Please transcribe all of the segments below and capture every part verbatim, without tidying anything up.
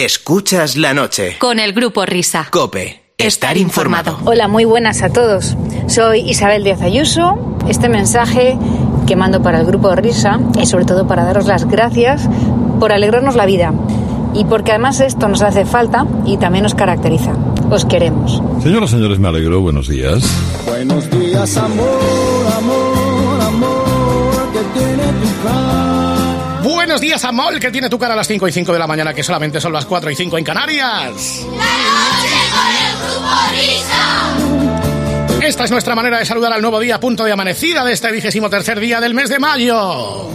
Escuchas la noche. Con el Grupo Risa. COPE. Estar informado. Hola, muy buenas a todos. Soy Isabel Díaz Ayuso. Este mensaje que mando para el Grupo Risa es sobre todo para daros las gracias por alegrarnos la vida. Y porque además esto nos hace falta y también nos caracteriza. Os queremos. Señoras y señores, me alegro. Buenos días. Buenos días, amor, amor, amor, que tiene tu cara. Buenos días, amor, que tiene tu cara a las cinco y cinco de la mañana, que solamente son las cuatro y cinco en Canarias. ¡La noche con el Grupo Risa! Esta es nuestra manera de saludar al nuevo día, punto de amanecida de este vigésimo tercer día del mes de mayo.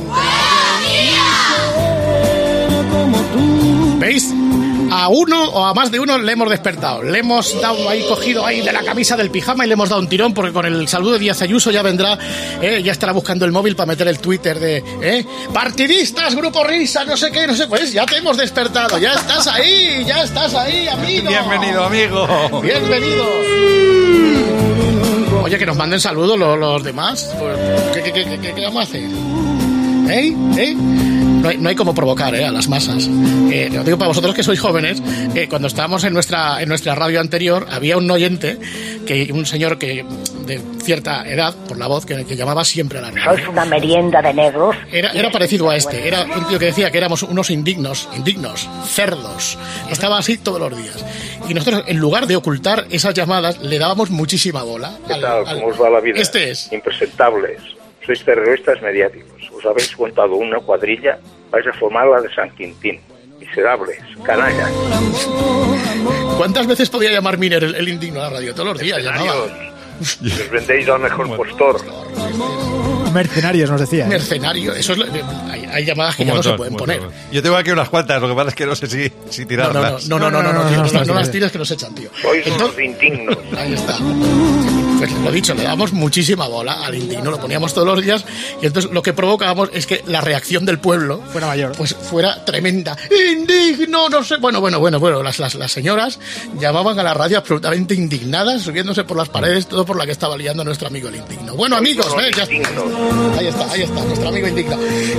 ¿Veis? A uno o a más de uno le hemos despertado. Le hemos dado ahí, cogido ahí de la camisa del pijama y le hemos dado un tirón, porque con el saludo de Díaz Ayuso ya vendrá, eh, ya estará buscando el móvil para meter el Twitter de eh, partidistas, Grupo Risa, no sé qué, no sé, pues ya te hemos despertado, ya estás ahí, ya estás ahí, amigo. Bienvenido, amigo. Bienvenido. Oye, que nos manden saludos los, los demás. ¿Qué, qué, qué, qué, qué vamos a hacer? ¿Eh? ¿Eh? No hay, no hay como provocar eh, a las masas. Eh, lo digo para vosotros que sois jóvenes. Eh, cuando estábamos en nuestra en nuestra radio anterior, había un oyente, que un señor que de cierta edad, por la voz, que, que llamaba siempre a la radio. ¿Sois una merienda de negros? Era, era parecido a este. Era un tío que decía que éramos unos indignos, indignos, cerdos. Estaba así todos los días. Y nosotros, en lugar de ocultar esas llamadas, le dábamos muchísima bola. ¿Qué tal? ¿Cómo os va la vida? Este es. Impresentables. Sois terroristas mediáticos. Os habéis montado una cuadrilla, vais a formar la de San Quintín. Miserables, canallas. ¿Cuántas veces podía llamar Miner el, el indigno a la radio? Todos los días llamaba. Les vendéis al mejor postor. Mercenarios, nos decía. ¿eh? Mercenario, eso es lo, hay, hay llamadas que ya no se pueden poner. Yo tengo aquí unas cuantas, lo que pasa es que no sé si, si tirarlas. No, no, no, no, no, no, no, no, no, no las tires que nos echan, tío. Sois unos indignos. Ahí está. Pues lo dicho, le damos muchísima bola al indigno, lo poníamos todos los días y entonces lo que provocábamos es que la reacción del pueblo fuera mayor, pues fuera tremenda. Indigno, no sé. Bueno, bueno, bueno, bueno, las, las, las señoras llamaban a la radio absolutamente indignadas, subiéndose por las paredes, todo por la que estaba liando nuestro amigo el indigno. Bueno, amigos, ¿eh? Ya está. Ahí está, ahí está, nuestro amigo indigno.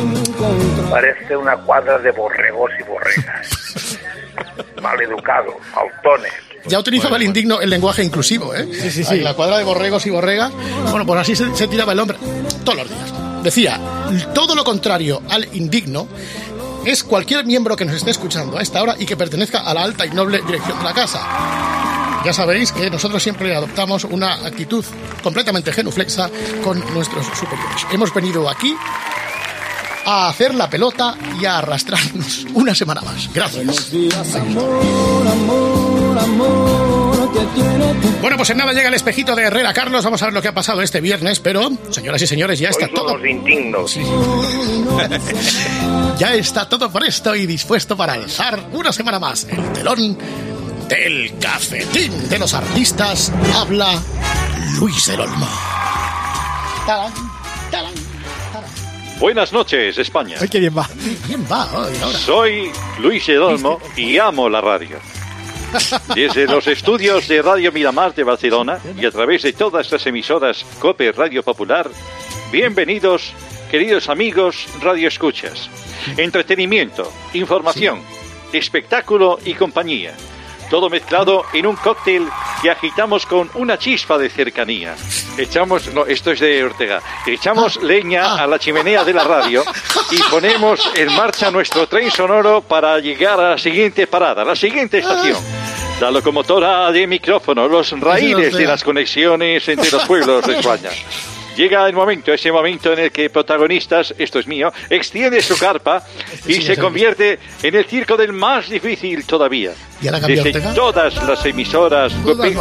Parece una cuadra de borregos y borregas. Maleducado, autones. Ya utilizaba bueno, el indigno bueno. el lenguaje inclusivo, ¿eh? Sí, sí, sí. La cuadra de borregos y borregas. Bueno, pues así se, se tiraba el hombre todos los días. Decía, todo lo contrario al indigno es cualquier miembro que nos esté escuchando a esta hora y que pertenezca a la alta y noble dirección de la casa. Ya sabéis que nosotros siempre adoptamos una actitud completamente genuflexa con nuestros superiores. Hemos venido aquí a hacer la pelota y a arrastrarnos una semana más. Gracias. Bueno, pues en nada llega el espejito de Herrera Carlos. Vamos a ver lo que ha pasado este viernes, pero, señoras y señores, ya está todo. Sí. Ya está todo presto y dispuesto para alzar una semana más el telón del cafetín de los artistas. Habla Luis del Olmo. ¡Tarán! ¡Tarán! Buenas noches, España. Ay, qué bien va. Bien va hoy, ahora. Soy Luis del Olmo y amo la radio. Desde los estudios de Radio Miramar de Barcelona y a través de todas las emisoras COPE Radio Popular, bienvenidos, queridos amigos radioescuchas. Entretenimiento, información, espectáculo y compañía. Todo mezclado en un cóctel que agitamos con una chispa de cercanía. Echamos, no, esto es de Ortega, echamos leña a la chimenea de la radio y ponemos en marcha nuestro tren sonoro para llegar a la siguiente parada, la siguiente estación. La locomotora de micrófono, los raíles de las conexiones entre los pueblos de España. Llega el momento, ese momento en el que protagonistas, esto es mío, extiende su carpa y sí, se convierte en el circo del más difícil todavía. Desde todas las emisoras Cope,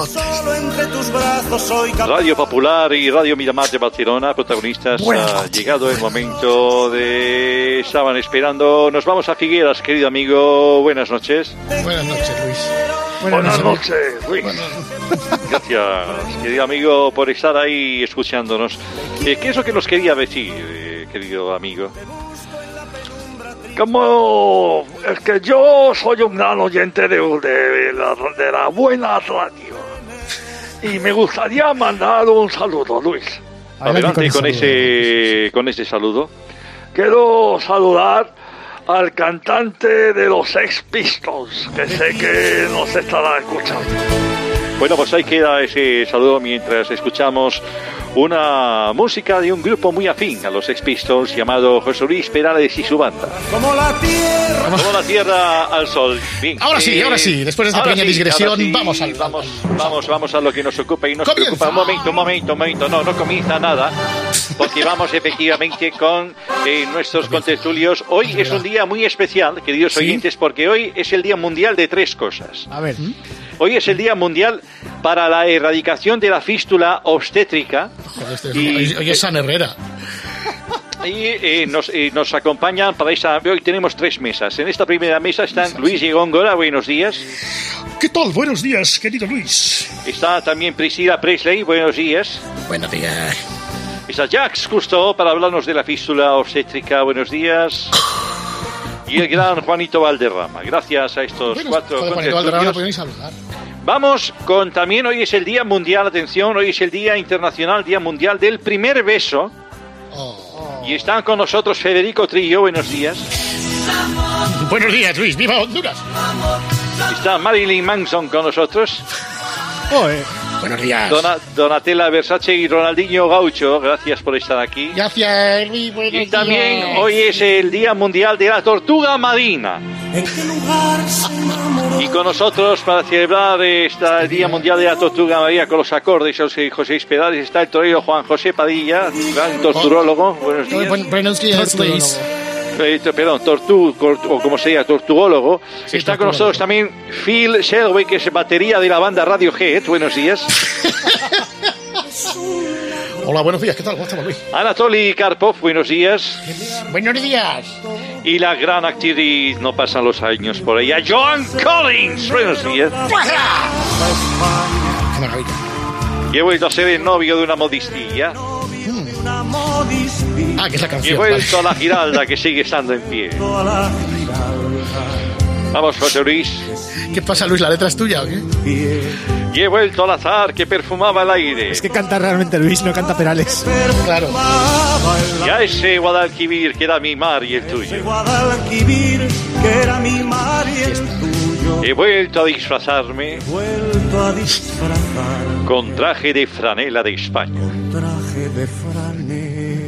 Radio Popular y Radio Miramar de Barcelona, protagonistas, ha llegado el momento de... Estaban esperando. Nos vamos a Figueras, querido amigo. Buenas noches. Buenas noches, Luis. Buenas, Buenas noches, Luis. Gracias, querido amigo, por estar ahí escuchándonos. Eh, ¿Qué es lo que nos quería decir, eh, querido amigo? Como es que yo soy un gran oyente de, de, la, de la buena radio y me gustaría mandar un saludo, Luis. Adelante con ese, con ese saludo. Quiero saludar al cantante de los Sex Pistols, que sé que nos estará escuchando. Bueno, pues ahí queda ese saludo mientras escuchamos una música de un grupo muy afín a los Sex Pistols llamado José Luis Perales y su banda. Como la tierra. Como la tierra al sol. Bien, ahora sí, eh, ahora sí. Después de esta pequeña sí, digresión, sí, vamos al... Vamos, vamos, vamos a lo que nos ocupa y nos ¡Comienza! preocupa. Un momento, un momento, un momento. No, no comienza nada. Porque vamos efectivamente con eh, nuestros contertulios. Hoy es un día muy especial, queridos ¿Sí? oyentes, porque hoy es el Día Mundial de tres cosas. A ver. Hoy es el Día Mundial para la erradicación de la fístula obstétrica. Joder, este es, y, hoy, hoy es San Herrera. Y eh, nos, eh, nos acompañan para esta... Hoy tenemos tres mesas. En esta primera mesa están Luis y Góngora. Buenos días. ¿Qué tal? Buenos días, querido Luis. Está también Priscila Presley. Buenos días. Buenos días. Está Jacques Cousteau para hablarnos de la fístula obstétrica. Buenos días. Y el gran Juanito Valderrama. Gracias a estos Bueno, cuatro joder, Juanito Valderrama no contertulios. podéis saludar. Vamos con también, hoy es el Día Mundial, atención, hoy es el Día Internacional, Día Mundial del Primer Beso. Oh. Y están con nosotros Federico Trillo, buenos días. Buenos días, Luis. ¡Viva Honduras! Está Marilyn Manson con nosotros. Oh, eh. Buenos días. Dona, Donatella Versace y Ronaldinho Gaucho, gracias por estar aquí. Gracias, Luis. Buenos Y también días. hoy es el Día Mundial de la Tortuga Marina. ¿En qué lugar se enamoró? Y con nosotros, para celebrar este Día Mundial de la Tortuga Marina con los acordes de José Espedales, está el torero Juan José Padilla, gran torturólogo. Buenos días. Buen- Buenos días, Luis. Eh, perdón, tortu, o como se llama, tortuólogo. Sí, Está con tortuólogo. nosotros también Phil Shelby, que es batería de la banda Radiohead. Buenos días. Hola, buenos días. ¿Qué tal? ¿Cómo estamos, Luis? Anatoly Karpov, buenos días. Buenos días. Y la gran actriz, no pasan los años por ella, Joan Collins. Buenos días. Qué maravilla. Y he vuelto a ser el novio de una modistilla. Ah, que es la Y he canción. vuelto Vale. a la Giralda, que sigue estando en pie. Vamos, José Luis. ¿Qué pasa, Luis? ¿La letra es tuya o qué? Y he vuelto al azar que perfumaba el aire. Es que canta realmente Luis, no canta Perales. Claro. Y a ese Guadalquivir que era mi mar y el tuyo. Guadalquivir, que era mi mar y el tuyo. He vuelto a disfrazarme Vuelto a disfrazar con traje de franela de España. traje de franela.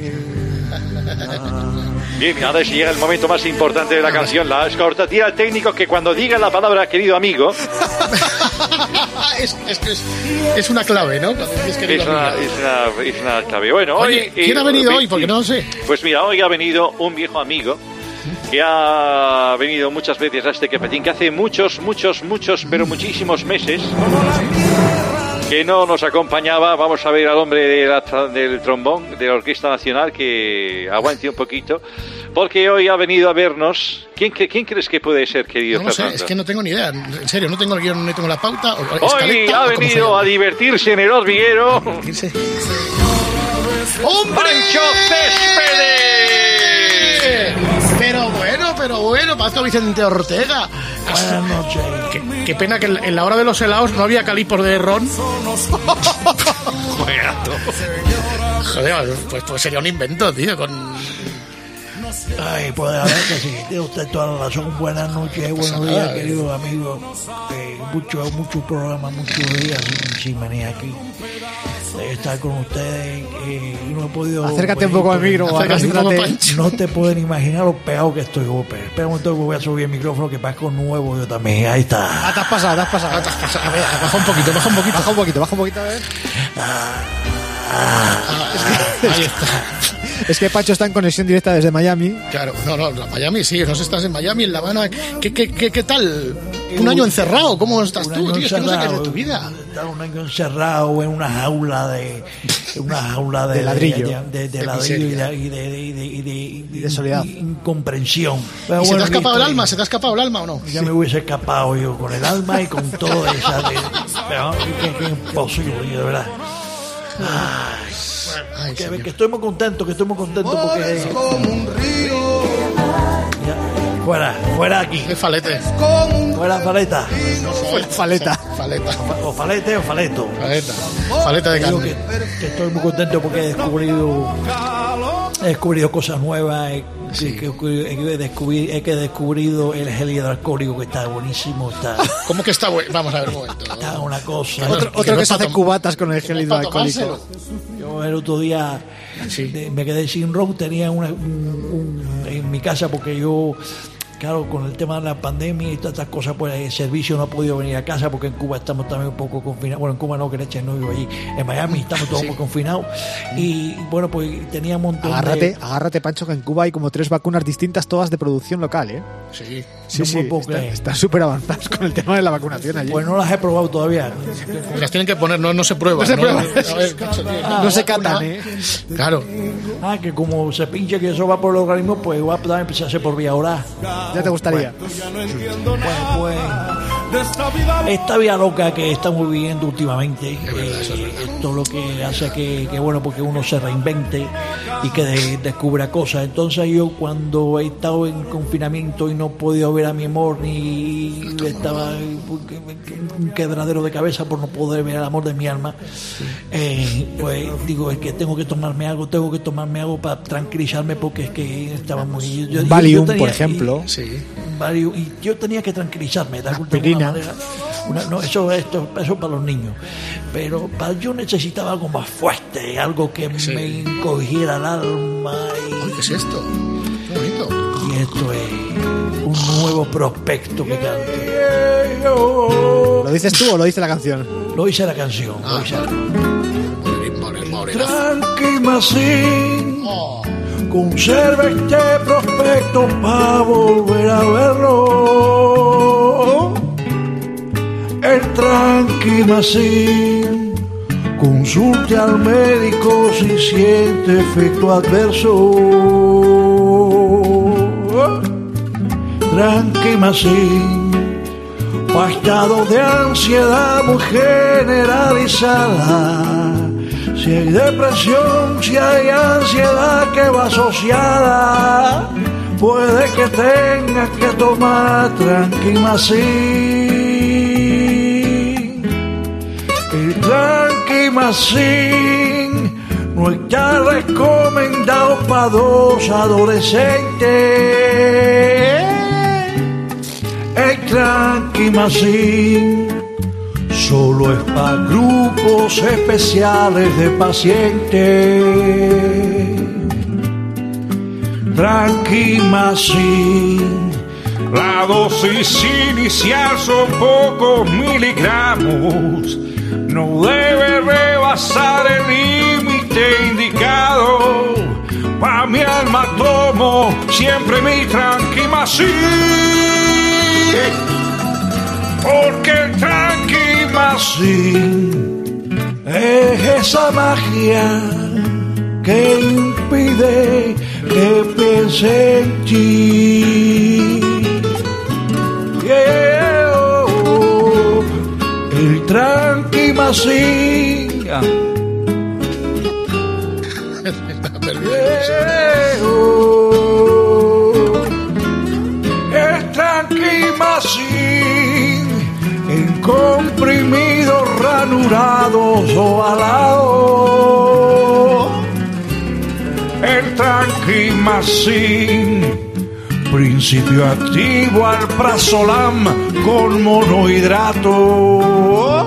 Bien, ahora sí llega el momento más importante de la canción, la escortatía al técnico, que cuando diga la palabra querido amigo, es, es, es, es una clave, ¿no? Es, que es una, es, una, es una clave. Bueno, Oye, hoy... ¿quién eh, ha venido eh, hoy? Porque no lo sé. Pues mira, hoy ha venido un viejo amigo que ha venido muchas veces a este cafetín, que hace muchos, muchos, muchos, pero muchísimos meses que no nos acompañaba. Vamos a ver al hombre de la tra- del trombón de la Orquesta Nacional, que aguante un poquito, porque hoy ha venido a vernos. ¿Quién, cre- quién crees que puede ser, querido No lo sé, Fernando? es que no tengo ni idea. En serio, no tengo el guión, no tengo la pauta. O, Hoy escaleta, ha o como se venido llama. a divertirse en el hormiguero ¡Hombre! Pancho Céspedes. Pero bueno, pero bueno, Paco Vicente Ortega. Buenas noches. Qué, qué pena que en en la hora de los helados no había calipos de ron. Joder, pues, pues sería un invento, tío, con... Ay, pues a ver que sí, tiene usted toda la razón. Buenas noches, buenos días, nada, queridos amigos. Eh, mucho, mucho programa, muchos días sin, sin venir aquí. De estar con ustedes eh, y no he podido... Acércate un venir poco al porque- micro, Acércate un poco, acércate. Pancho. No te pueden imaginar lo pegado que estoy, Gómez. Espera un momento que voy a subir el micrófono, que Paco nuevo yo también. Ahí está. Ah, te has pasado, te has pasado. Ah, te has pasado. A ver, baja un poquito, baja un poquito. Baja un poquito, baja un poquito, a ver. Ahí está. Es que Pacho está en conexión directa desde Miami. Claro, no, no, la Miami sí, no sé, estás en Miami, en La Habana. ¿Qué, qué, qué, qué tal? ¿Un año encerrado? ¿Cómo estás Un tú, año tío? Es que no sé qué es de encerrado. tu vida. Estar un año encerrado en una jaula de una jaula de, De ladrillo. de, de- de De ladrillo y miseria. de, y de, y de, y de- y de- de soledad. incomprensión. Pero ¿Y se te bueno, ha escapado aquí el alma? estoy. ¿Se te ha escapado el alma o no? Ya me hubiese escapado yo con el alma y con todo esa de, pero que, que imposible, de verdad. Ay, Ay, que, señor. que estoy muy contento, que estoy muy contento porque ya, Fuera, fuera aquí. Es falete. Fuera faleta. Faleta. Faleta. O falete o faleto. Faleta. Faleta de Digo carne. que, que estoy muy contento porque he descubrido he descubrido cosas nuevas. He, Sí. que, que, he, descubri, he que descubrido el gel hidroalcohólico que está buenísimo. Está, ¿Cómo que está bueno? Vamos a ver un momento. está una cosa. no- Otro, que otro no que es se pa' hace tom- cubatas con el gel que no es pa' hidroalcohólico. tomárselo. Yo el otro día Sí. de- me quedé sin ron, tenía una, un, un- en mi casa porque yo, claro, con el tema de la pandemia y todas estas cosas, pues el servicio no ha podido venir a casa porque en Cuba estamos también un poco confinados. Bueno, en Cuba no, que leche no vivo allí. En Miami estamos todos Sí. muy confinados. Y bueno, pues tenía un montón Agárrate, de... agárrate, Pancho, que en Cuba hay como tres vacunas distintas, todas de producción local, ¿eh? Sí. Sí, No sí, me puedo está- creer. están súper avanzados con el tema de la vacunación allí. Pues no las he probado todavía. Las tienen que poner, no, no se prueba. No se prueba. A ver, Pancho, tío, Ah, no se vacuna. catan, ¿eh? Claro. Ah, que como se pinche que eso va por el organismo, pues igual también empezar a hacer por vía oral. Ya te gustaría. Bueno, pues esta vida loca que estamos viviendo últimamente, eh, esto lo que hace que, que bueno, porque uno se reinvente y que de- descubra cosas. Entonces yo cuando he estado en confinamiento y no he podido ver a mi amor ni estaba un quebradero de cabeza por no poder ver al amor de mi alma, eh, pues digo, es que tengo que tomarme algo, tengo que tomarme algo para tranquilizarme porque es que estaba muy... yo- yo- Valium, yo tenía- por ejemplo. Sí. Valium, y yo tenía que tranquilizarme de alguna Aspirina. manera. Una- no, eso, esto, eso para los niños. Pero para, yo necesitaba algo más fuerte, algo que Sí. me encogiera el alma. Uy, ¿qué es esto? Qué bonito. Y, y esto es un nuevo prospecto que cante. ¿Lo dices tú o lo dice la canción? Lo hice la canción. Ah, lo hice. Morir, morir, morir. Tranqui Macín, Oh. conserva este prospecto para volver a verlo. El Tranqui Macín, consulte al médico si siente efecto adverso. Tranqui Macín, pa' estado de ansiedad muy generalizada. Si hay depresión, si hay ansiedad que va asociada, puede que tengas que tomar Tranquimacin. El Tranquimacin no está recomendado para dos adolescentes. El Tranquimacin solo es para grupos especiales de pacientes. Tranquimacin, la dosis inicial son pocos miligramos. No debe rebasar el límite indicado. Pa' mi alma tomo siempre mi Tranquimacin, porque el Tranquimacin es esa magia que impide que piense en ti. Yeah, oh, el Tranquimacin. Yeah, oh, el Tranquimacin en comprimidos ranurados o alados. El Tranquimacin, principio activo alprazolam con monohidrato.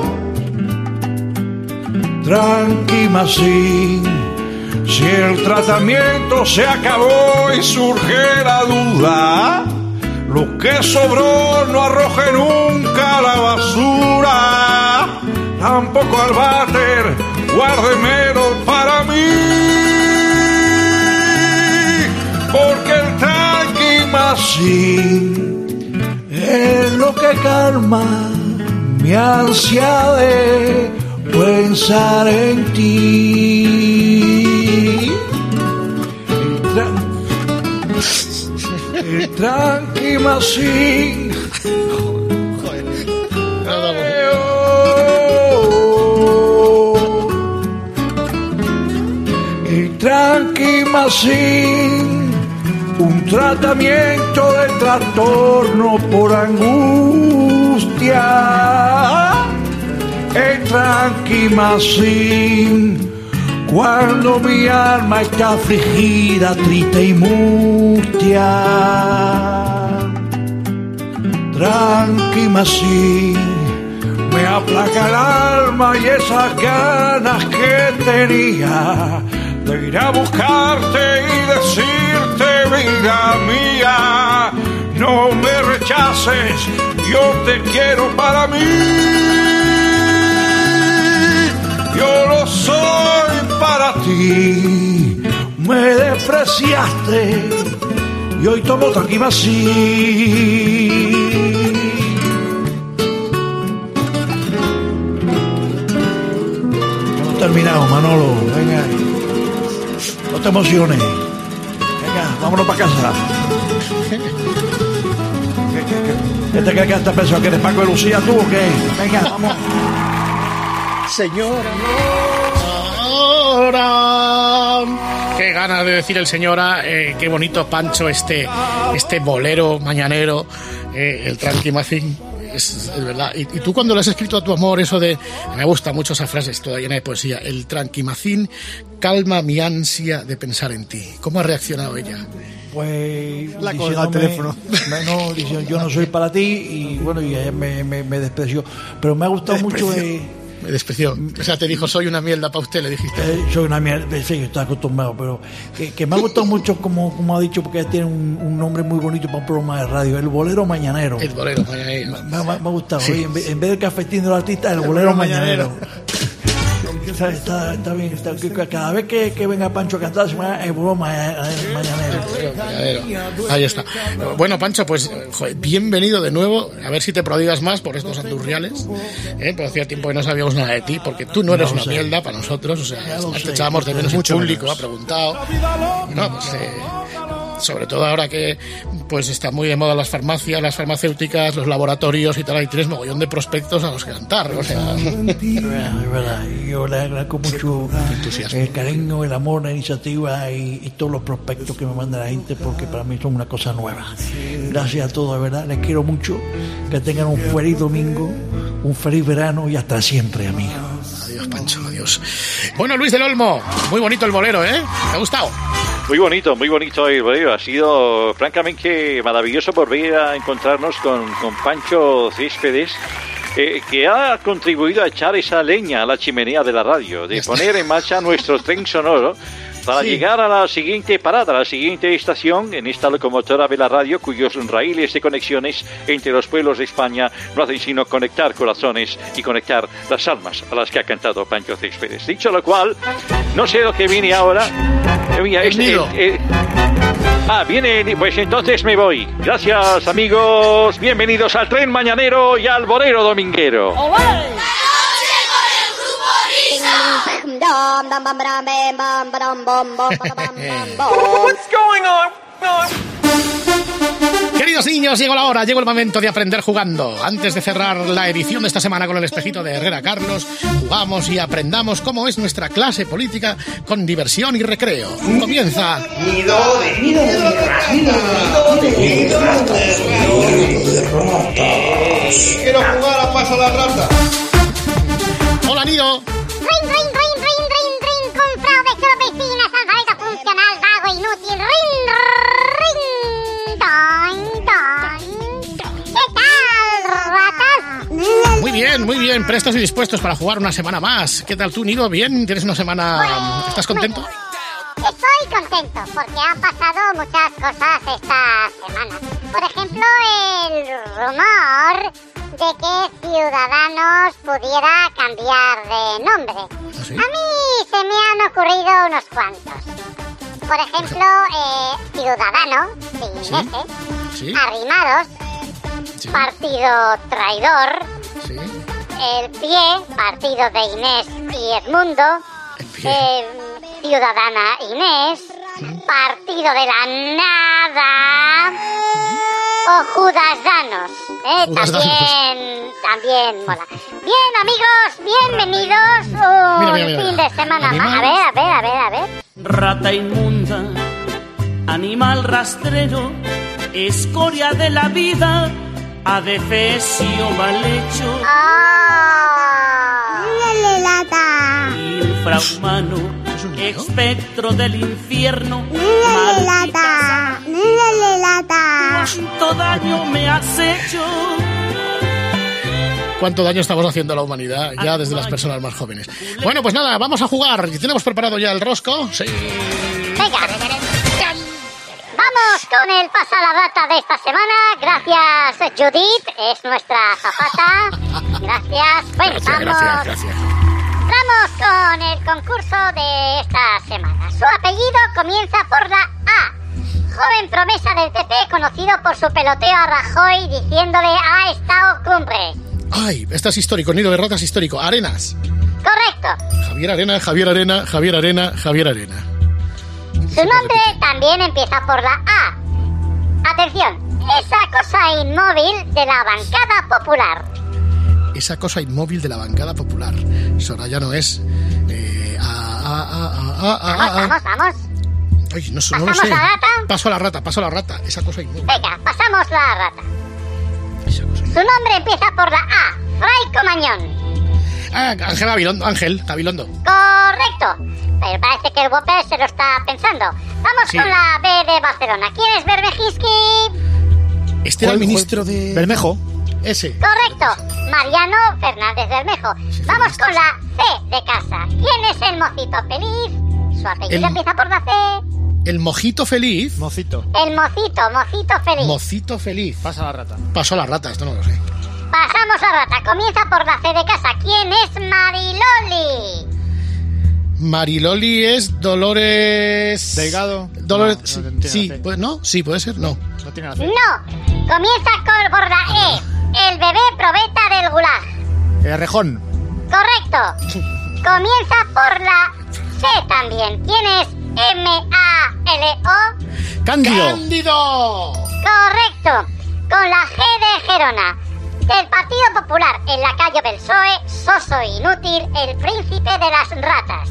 Tranquimacin, si el tratamiento se acabó y surge la duda, lo que sobró no arroje nunca a la basura, tampoco al váter, guárdemelo para mí, porque el Tranquimacin es lo que calma mi ansia de pensar en ti. El, tra- el Tranquimacin. Eh, oh. El Tranquimacin, un tratamiento de trastorno por angustia. El Tranquimacin, cuando mi alma está afligida, triste y mustia. Tranquimacin me aplaca el alma y esas ganas que tenía de ir a buscarte y decirte, vida mía, no me rechaces, yo te quiero para mí. Yo lo soy para ti, me despreciaste y hoy tomo Tranquimacin. Hemos terminado, Manolo, venga, no te emociones, venga, vámonos para casa. ¿Qué te crees que esta persona que eres Paco de Lucía tú o qué? Venga, vamos. Señora, señora. Qué ganas de decir el señora, eh, qué bonito Pancho este, este bolero mañanero, eh, el Tranquimacin. Es, es verdad. ¿Y, y tú cuando le has escrito a tu amor eso de... Me gusta mucho esa frase, es toda llena de poesía. El Tranquimacin calma mi ansia de pensar en ti. ¿Cómo ha reaccionado ella? Pues la colga al teléfono. No, diciendo, yo no soy para ti y bueno, y ella me, me, me despreció. Pero me ha gustado mucho... Eh, Me despreció. O sea, te dijo, soy una mierda para usted, le dijiste. Eh, soy una mierda, sí, estoy acostumbrado, pero que, que me ha gustado mucho, como, como ha dicho, porque tiene un, un nombre muy bonito para un programa de radio, el bolero mañanero. El bolero mañanero. Me, me, me ha gustado. Sí. Oye, en, vez, en vez del cafetín del artista, el, el bolero, bolero mañanero. mañanero. Está, está, está bien, está, cada vez que, que venga Pancho a cantar, se llama el bolero mañanero. Ahí está. Bueno, Pancho, pues joder, bienvenido de nuevo. A ver si te prodigas más por estos andurriales. ¿eh? Pero hacía tiempo que no sabíamos nada de ti, porque tú no eres no una sé. mierda para nosotros. O sea, te echábamos de menos, mucho público menos. Ha preguntado. No, pues, eh, sobre todo ahora que pues está muy de moda las farmacias, las farmacéuticas, los laboratorios y tal, y tienes mogollón de prospectos a los que cantar. O sea. Es verdad, yo le agradezco mucho el cariño, el amor, la iniciativa y, y todos los prospectos que me manda la gente, porque para mí son una cosa nueva. Gracias a todos, de verdad, les quiero mucho, que tengan un feliz domingo, un feliz verano y hasta siempre, amigos. Adiós, Pancho, adiós. Bueno, Luis del Olmo, muy bonito el bolero, ¿eh? ¿Te ha gustado? Muy bonito, muy bonito el bolero. Ha sido francamente maravilloso volver a encontrarnos con, con Pancho Céspedes, eh, que ha contribuido a echar esa leña a la chimenea de la radio, de poner en marcha nuestro tren sonoro para sí. llegar a la siguiente parada, a la siguiente estación, en esta locomotora de la radio, cuyos raíles de conexiones entre los pueblos de España no hacen sino conectar corazones y conectar las almas a las que ha cantado Pancho Céspedes. Dicho lo cual, no sé lo que viene ahora. Mira, este, eh, eh, ah, viene, pues entonces me voy. Gracias, amigos. Bienvenidos al tren mañanero y al bolero dominguero. ¡Olé! What's going on? Queridos niños, llegó la hora, llegó el momento de aprender jugando. Antes de cerrar la edición de esta semana con el espejito de Herrera Carlos, jugamos y aprendamos cómo es nuestra clase política con diversión y recreo. Comienza. Nido de nido de ratas, nido de nido de ratas. Quiero jugar a paso la rata. Hola, Nido. Ring, ring, ring, ring, ring, ring, comprado de su vecina, alfabeto funcional, vago, inútil, ring, ring, don, don. ¿Qué tal, ratas? Muy bien, muy bien, prestos y dispuestos para jugar una semana más. ¿Qué tal tú, Nido? ¿Bien? ¿Tienes una semana? Pues, ¿Estás contento? Estoy contento porque han pasado muchas cosas esta semana. Por ejemplo, el rumor de que Ciudadanos pudiera cambiar de nombre. ¿Ah, sí? A mí se me han ocurrido unos cuantos. Por ejemplo, eh, Ciudadano, sin ¿Sí? ese, ¿Sí? Arrimados, ¿Sí? Partido Traidor, ¿Sí? El Pie, Partido de Inés y Edmundo, eh, Ciudadana Inés, ¿Sí? Partido de la Nada, o Judas Danos, ¿eh? Judas también, Danos. también mola. Bien, amigos, bienvenidos un mira, mira, mira. fin de semana más. A ver, a ver, a ver, a ver. Rata inmunda, animal rastrero, escoria de la vida, adefesio mal hecho. ¡Ah! ¡Le lata! Infrahumano, espectro del infierno. ¡Le lata! ¡Le lata! ¿Cuánto daño me has hecho? ¿Cuánto daño estamos haciendo a la humanidad ya desde las personas más jóvenes? Bueno, pues nada, vamos a jugar. ¿Tenemos preparado ya el rosco? Sí. Venga. Vamos con el pasa la rata de esta semana. Gracias, Judith, es nuestra azafata. Gracias. Bueno, gracias, vamos. Gracias, gracias. Vamos con el concurso de esta semana. Su apellido comienza por la A. Joven promesa del P P, conocido por su peloteo a Rajoy diciéndole ha estado cumbre. Ay, este es histórico, nido de ratas histórico. Arenas. Correcto. Javier Arena, Javier Arena, Javier Arena, Javier Arena. Su nombre también empieza por la A. Atención, esa cosa inmóvil de la bancada popular. Esa cosa inmóvil de la bancada popular. Soraya no es. Eh, a, a, a, a, a, vamos, a. vamos, vamos. Ay, no, no lo sé. ¿Pasamos la rata? Paso a la rata, paso a la rata. Esa cosa inmóvil. Venga, pasamos la rata. Esa cosa inmóvil. Su nombre empieza por la A. Fray Comañón. Ah, Ángel Gabilondo, Ángel Gabilondo. Correcto. Pero parece que el Whopper se lo está pensando. Vamos sí. con la B de Barcelona. ¿Quién es Bermejisky? Este era el ministro de... Bermejo. Ese. Correcto. Mariano Fernández Bermejo. Sí, Vamos con la C de casa. ¿Quién es el mocito feliz? Su apellido el... empieza por la C. El mojito feliz. Mocito. El mocito, mocito feliz. Mocito feliz. Pasa la rata. Pasó la rata, esto no lo sé. Pasamos la rata. Comienza por la C de casa. ¿Quién es Mariloli? Mariloli es Dolores... Delgado. Dolores... No, no sí, pues, ¿no? Sí, puede ser, no. No tiene la C. No. Comienza con, por la E. El bebé probeta del gulag. El Rejón. Correcto. Comienza por la C también. ¿Quién es M A L O? Cándido. ¡Cándido! Correcto. Con la G de Gerona. Del Partido Popular, en la calle del P S O E, soso e inútil, el príncipe de las ratas.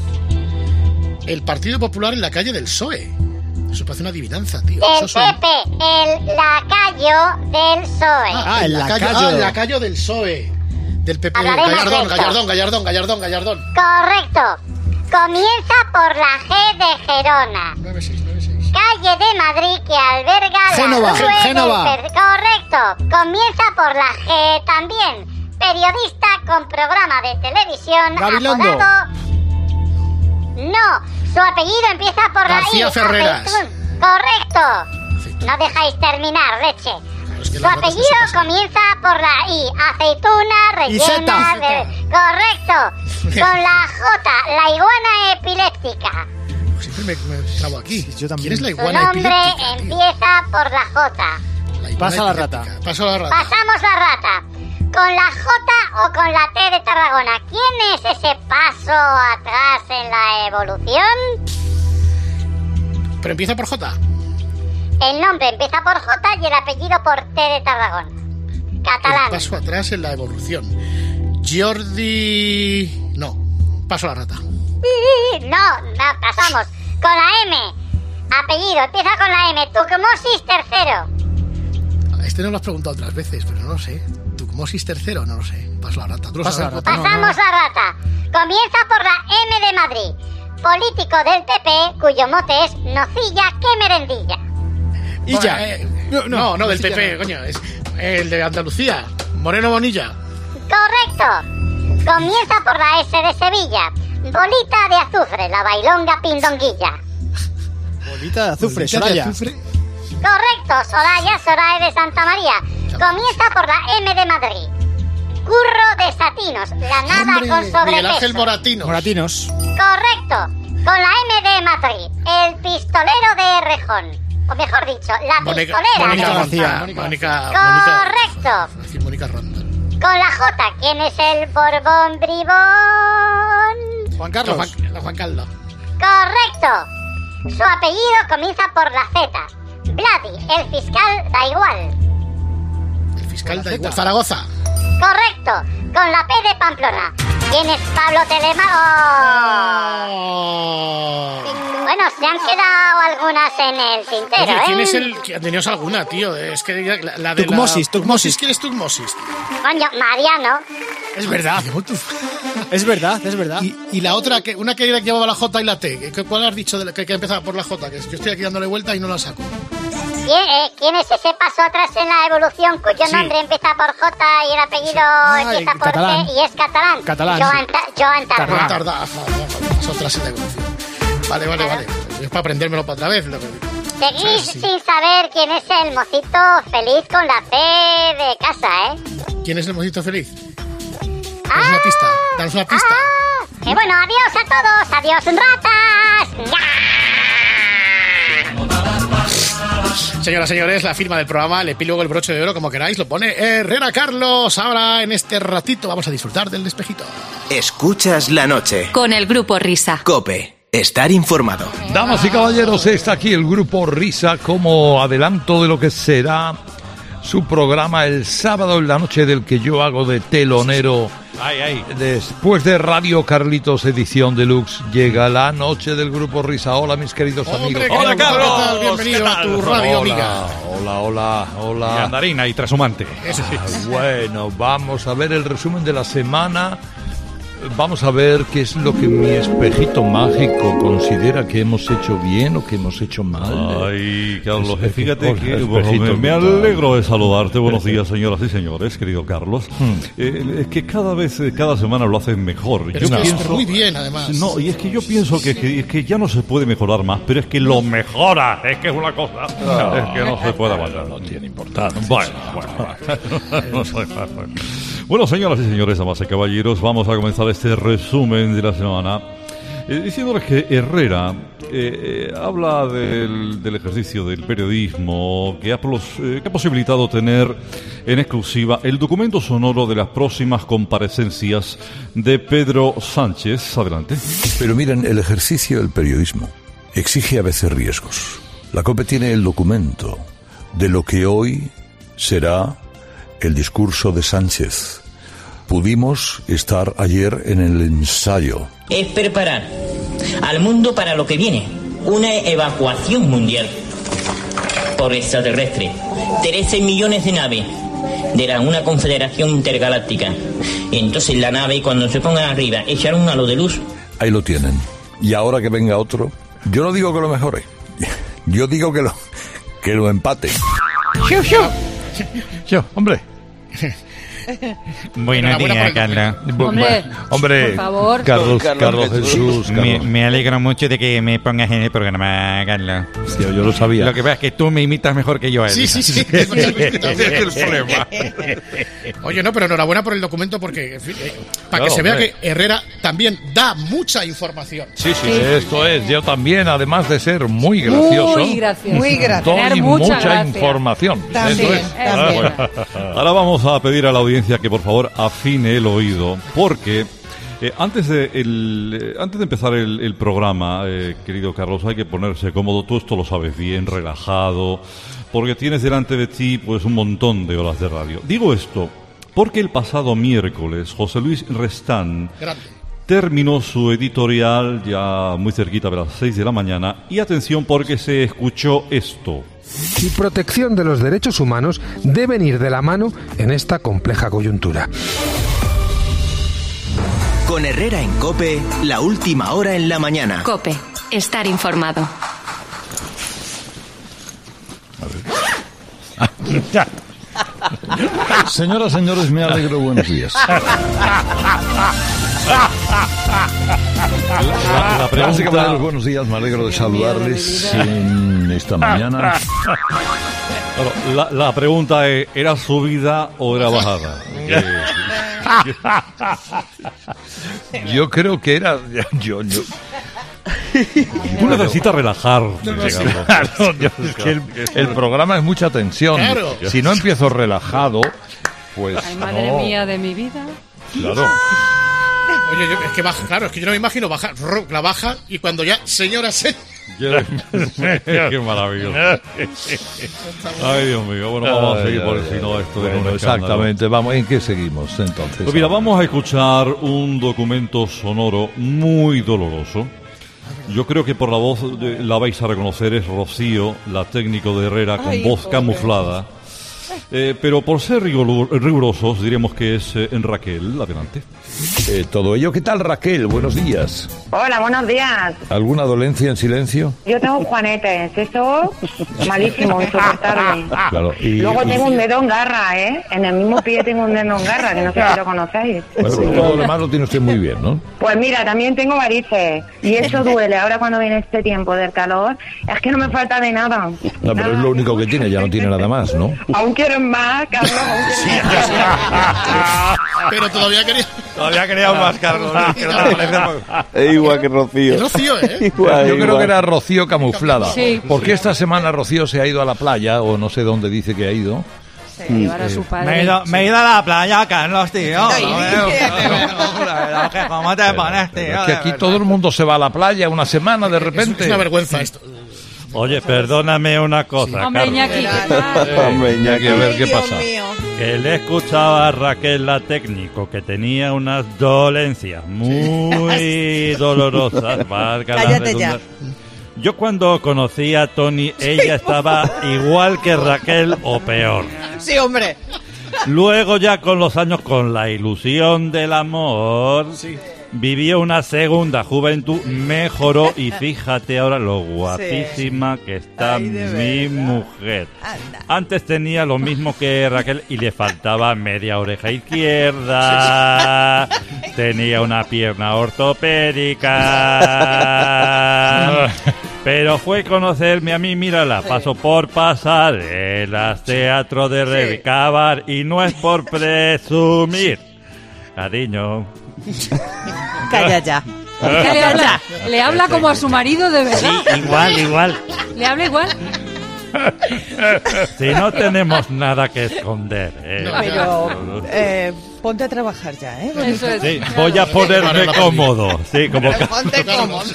El Partido Popular en la calle del P S O E. Eso parece una adivinanza, tío. Del soso P P, el lacayo del P S O E. Ah, el lacayo, ah, el lacayo del P S O E. Del P P. Gallardón, Gallardón, Gallardón, Gallardón, Gallardón. Correcto. Comienza por la G de Gerona. nueve seis, nueve seis. Calle de Madrid que alberga Génova, la Rue Génova. del... Correcto. Comienza por la G también. Periodista con programa de televisión. Gabilondo. Apodado... No. Su apellido empieza por García la I. Ferreras. Aceitún. Correcto. Aceitún. No dejáis terminar, leche. Es que su apellido comienza por la I. Aceituna rellena de... Correcto. Con la J. La iguana epiléptica. Siempre me, me trabo aquí. Sí, yo también. ¿Quién es la Su iguana nombre epiléptica, empieza por la J. La Pasa la rata. Paso la rata. Pasamos la rata. ¿Con la J o con la T de Tarragona? ¿Quién es ese paso atrás en la evolución? Pero empieza por J. El nombre empieza por J y el apellido por T de Tarragona. Catalán. El paso atrás en la evolución. Jordi... No. Paso la rata. No, no, pasamos. Con la M. Apellido, empieza con la M. Tucmosis tercero. Este no lo has preguntado otras veces, pero no lo sé. Tucmosis tercero, no lo sé. Paso la rata. ¿Tú lo Pasa sabes? la rata. Pasamos No, no. la rata. Comienza por la M de Madrid. Político del P P, cuyo mote es Nocilla que merendilla. Y ya. Eh, no, no, no, del P P, coño. Es el de Andalucía. Moreno Bonilla. Correcto. Comienza por la S de Sevilla. Bolita de azufre, la bailonga pindonguilla. Bolita de azufre, Bolita de Soraya. azufre. Correcto, Soraya, Soraya de Santa María. Comienza por la M de Madrid. Curro de Satinos, la nada Hombre, con Miguel Ángel sobrepeso. Moratino. Moratinos. Correcto, con la M de Madrid. El pistolero de Rejón. O mejor dicho, la Mónica, pistolera Mónica de García. Rejón. Mónica, Correcto. Mónica, decir Mónica Rondón. Con la J, ¿quién es el Borbón Bribón? Juan Carlos. La Juan, la Juan Carlos. Correcto. Su apellido comienza por la Z. Vladi, el fiscal da igual. El fiscal da igual. Zaragoza. Correcto. Con la P de Pamplona. ¿Quién es Pablo Telemaco? Oh. bueno, se han quedado algunas en el tintero, Oye, ¿quién ¿eh? es el...? Tenías alguna, tío. Es que la, la de Tugmosis, la... Tugmosis. ¿Quién es Tugmosis? Coño, Mariano. Es verdad. Es verdad, es verdad. Y, y la otra, que una que llevaba la J y la T. ¿Qué- ¿Cuál has dicho de la- que, que empezaba por la J? Que yo estoy aquí dándole vuelta y no la saco. ¿Quién, eh, ¿Quién es ese paso atrás en la evolución cuyo Sí. nombre empieza por J y el apellido Ay, empieza por catalán. T y es catalán? Catalán, Joan, sí. Ta- Joan Tardá. Joan Tardá. Paso atrás en la evolución. Vale, vale, vale. Es para aprendérmelo para otra vez. lo que- Seguís Sí. sin saber quién es el mocito feliz con la C de casa, ¿eh? ¿Quién es el mocito feliz? Danos una pista. Danos una pista. Que bueno, adiós a todos, adiós ratas. Señoras y señores, la firma del programa, el epílogo, el broche de oro, como queráis, lo pone Herrera Carlos. Ahora, en este ratito, vamos a disfrutar del despejito. Escuchas la noche. Con el grupo Risa. Cope. Estar informado. Damas y caballeros, está aquí el grupo Risa como adelanto de lo que será su programa el sábado en la noche, del que yo hago de telonero. Ay, ay. Después de Radio Carlitos edición deluxe, llega la noche del grupo Risa. Hola, mis queridos amigos. Hola, Carlos. Bienvenido ¿Qué a tal? tu radio, Hola, amiga. hola, hola, hola. Y andarina y trashumante. Ah, bueno, vamos a ver el resumen de la semana. Vamos a ver qué es lo que mi espejito mágico considera que hemos hecho bien o que hemos hecho mal. Ay, Carlos, Espejo- fíjate hola, que bueno, espejito, me, me ¿qué tal? alegro de saludarte. Buenos días, señoras y señores, querido Carlos. Eh, es que cada vez, eh, cada semana lo hacen mejor. Pero es que es muy bien, además. No, y es que yo pienso que, que, es que ya no se puede mejorar más, pero es que lo mejora. Es que es una cosa. Es que no se puede aguantar. No tiene importancia. Bueno, bueno. No sé, bueno. Bueno, señoras y señores, damas y caballeros, vamos a comenzar este resumen de la semana eh, diciéndoles que Herrera eh, eh, habla del, del ejercicio del periodismo que ha, plos- eh, que ha posibilitado tener en exclusiva el documento sonoro de las próximas comparecencias de Pedro Sánchez. Adelante. Pero miren, el ejercicio del periodismo exige a veces riesgos. La COPE tiene el documento de lo que hoy será el discurso de Sánchez. Pudimos estar ayer en el ensayo. Es preparar al mundo para lo que viene, una evacuación mundial por extraterrestre. trece millones de naves de la, una confederación intergaláctica. Y entonces la nave, cuando se pongan arriba, echar un halo de luz. Ahí lo tienen. Y ahora que venga otro, yo no digo que lo mejore, yo digo que lo, que lo empate. Yo, hombre. Buenos días, Carlos. Hombre, hombre, por favor. Carlos, Carlos Jesús. Me, Carlos. me alegro mucho de que me pongas en el programa, Carlos. Hostia, yo lo sabía. Lo que pasa es que tú me imitas mejor que yo a él. Sí, sí, sí. Ese es el problema. Oye, no, pero enhorabuena por el documento porque, en fin, eh, para Claro, que se vea hombre. que Herrera también da mucha información. Sí, sí, esto es. Yo también, además de ser muy gracioso, Muy gracioso. Muy gracioso. doy Tener mucha, mucha gracia. información. También, Eso es. también. Ahora vamos a pedir a la audiencia que por favor afine el oído, porque eh, antes de el, eh, antes de empezar el, el programa, eh, querido Carlos, hay que ponerse cómodo. Tú esto lo sabes bien, relajado, porque tienes delante de ti pues un montón de horas de radio. Digo esto porque el pasado miércoles José Luis Restán Grande. terminó su editorial ya muy cerquita de las seis de la mañana, y atención porque se escuchó esto. Y protección de los derechos humanos deben ir de la mano en esta compleja coyuntura. Con Herrera en Cope, la última hora en la mañana. Cope. Estar informado. Señoras, señores, me alegro. Buenos días. La, la pregunta... Caballeros, buenos días, me alegro de saludarles en esta mañana. Bueno, la, la pregunta es, ¿era subida o era bajada? Yo creo que era. Yo, yo. Tú necesitas relajarte. No, no, sí, claro, yo- es que el, el programa es mucha tensión. Claro. Si no empiezo relajado, pues. Ay, madre no. mía de mi vida. Claro. Oye, yo- es que baja, claro, es que yo no me imagino bajar, rrr, la baja y cuando ya, señora, se... Qué maravilloso. Ay, Dios mío. Bueno, vamos a seguir Ay, por ay, si no ay. esto Bueno, es un escándalo. exactamente. Vamos, ¿en qué seguimos entonces? Pues mira, vamos a escuchar un documento sonoro muy doloroso Yo creo que por la voz de- la vais a reconocer, es Rocío, la técnico de Herrera, con Ay, voz pobre. camuflada. Eh, pero por ser rigor- rigurosos, diremos que es eh, en Raquel. Adelante. Eh, todo ello, ¿qué tal, Raquel? Buenos días. Hola, buenos días. ¿Alguna dolencia en silencio? Yo tengo juanetes, eso malísimo, insoportable. Claro. Y, Luego y- tengo un dedo en garra, ¿eh? En el mismo pie tengo un dedo en garra, que no sé si lo conocéis. bueno, pues todo lo demás lo tiene usted muy bien, ¿no? Pues mira, también tengo varices y eso duele. Ahora cuando viene este tiempo del calor, es que no me falta de nada. No, pero es lo único que tiene, ya no tiene nada más, ¿no? Aún quieren más, Carlos, aún quieren más. Pero todavía quería... Todavía quería más, Carlos. Que no te parece... Es igual que Rocío. Es Rocío, ¿eh? Igual, Yo creo igual. que era Rocío camuflada. Sí. Porque esta semana Rocío se ha ido a la playa, o no sé dónde dice que ha ido. Llevar a su Eh, padre. Me he, ido, me he ido a la playa, Carlos, tío. Ay, No veo. Pero que ¿Cómo te pones, tío? Es que aquí todo el mundo se va a la playa una semana de repente. Es una vergüenza esto. Oye, perdóname una cosa, Hombre, Carlos. Iñaki, ¿qué tal? Hombre, Iñaki, a ver qué Dios pasa. mío. Que le escuchaba a Raquel, la técnico, que tenía unas dolencias muy dolorosas. Valga la Cállate ya. redundancia. Yo cuando conocí a Tony, ella estaba igual que Raquel o peor. Sí, hombre. Luego ya con los años, con la ilusión del amor, vivió una segunda juventud, mejoró y fíjate ahora lo guapísima que está mi mujer. Antes tenía lo mismo que Raquel y le faltaba media oreja izquierda, tenía una pierna ortopédica. Pero fue conocerme a mí, mírala, paso por pasarelas, teatro de recabar y no es por presumir. Cariño. Calla ya. ¿Qué le habla? ¿Le habla como a su marido de verdad? Sí, igual, igual. ¿Le habla igual? Si no tenemos nada que esconder. ¿eh? Pero eh, ponte a trabajar ya, ¿eh? Eso es. Sí, voy a ponerme cómodo. Sí, como Pero ponte cómodo.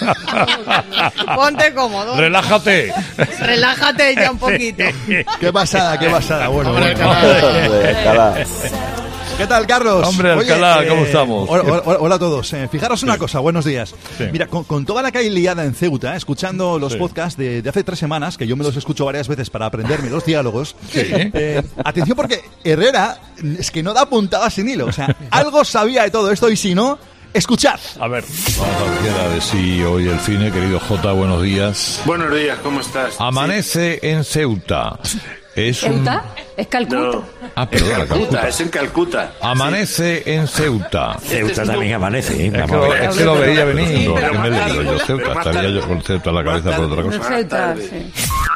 Ponte cómodo. Relájate. Relájate ya un poquito. Qué pasada, qué pasada. Bueno, Hombre, bueno. Alcalá. ¿Qué tal, Carlos? Hombre, Alcalá, ¿cómo estamos? Hola, hola- hola a todos. Eh, fijaros una cosa, buenos días. Sí. Mira, con, con toda la que hay liada en Ceuta, eh, escuchando los Sí. podcasts de, de hace tres semanas, que yo me los escucho varias veces para aprenderme los diálogos. Sí. eh, atención porque Herrera es que no da puntada sin hilo. O sea, algo sabía de todo esto y si no, escuchad. A ver. Vamos a ver qué era de sí hoy el cine, querido Jota, buenos días. Buenos días, ¿cómo estás? Amanece en Ceuta. Es un... ¿Ceuta? Es Calcuta. Ah, Es perdón, Calcuta, Calcuta. es en Calcuta. Amanece en Ceuta. Ceuta también amanece, ¿eh? Es que, Vamos a lo, ver. es que lo veía venir. Sí, No, pero que me he más leído tarde, yo Ceuta. pero más Estaría tarde. yo con Ceuta en la cabeza por otra De cosa. Ceuta, sí.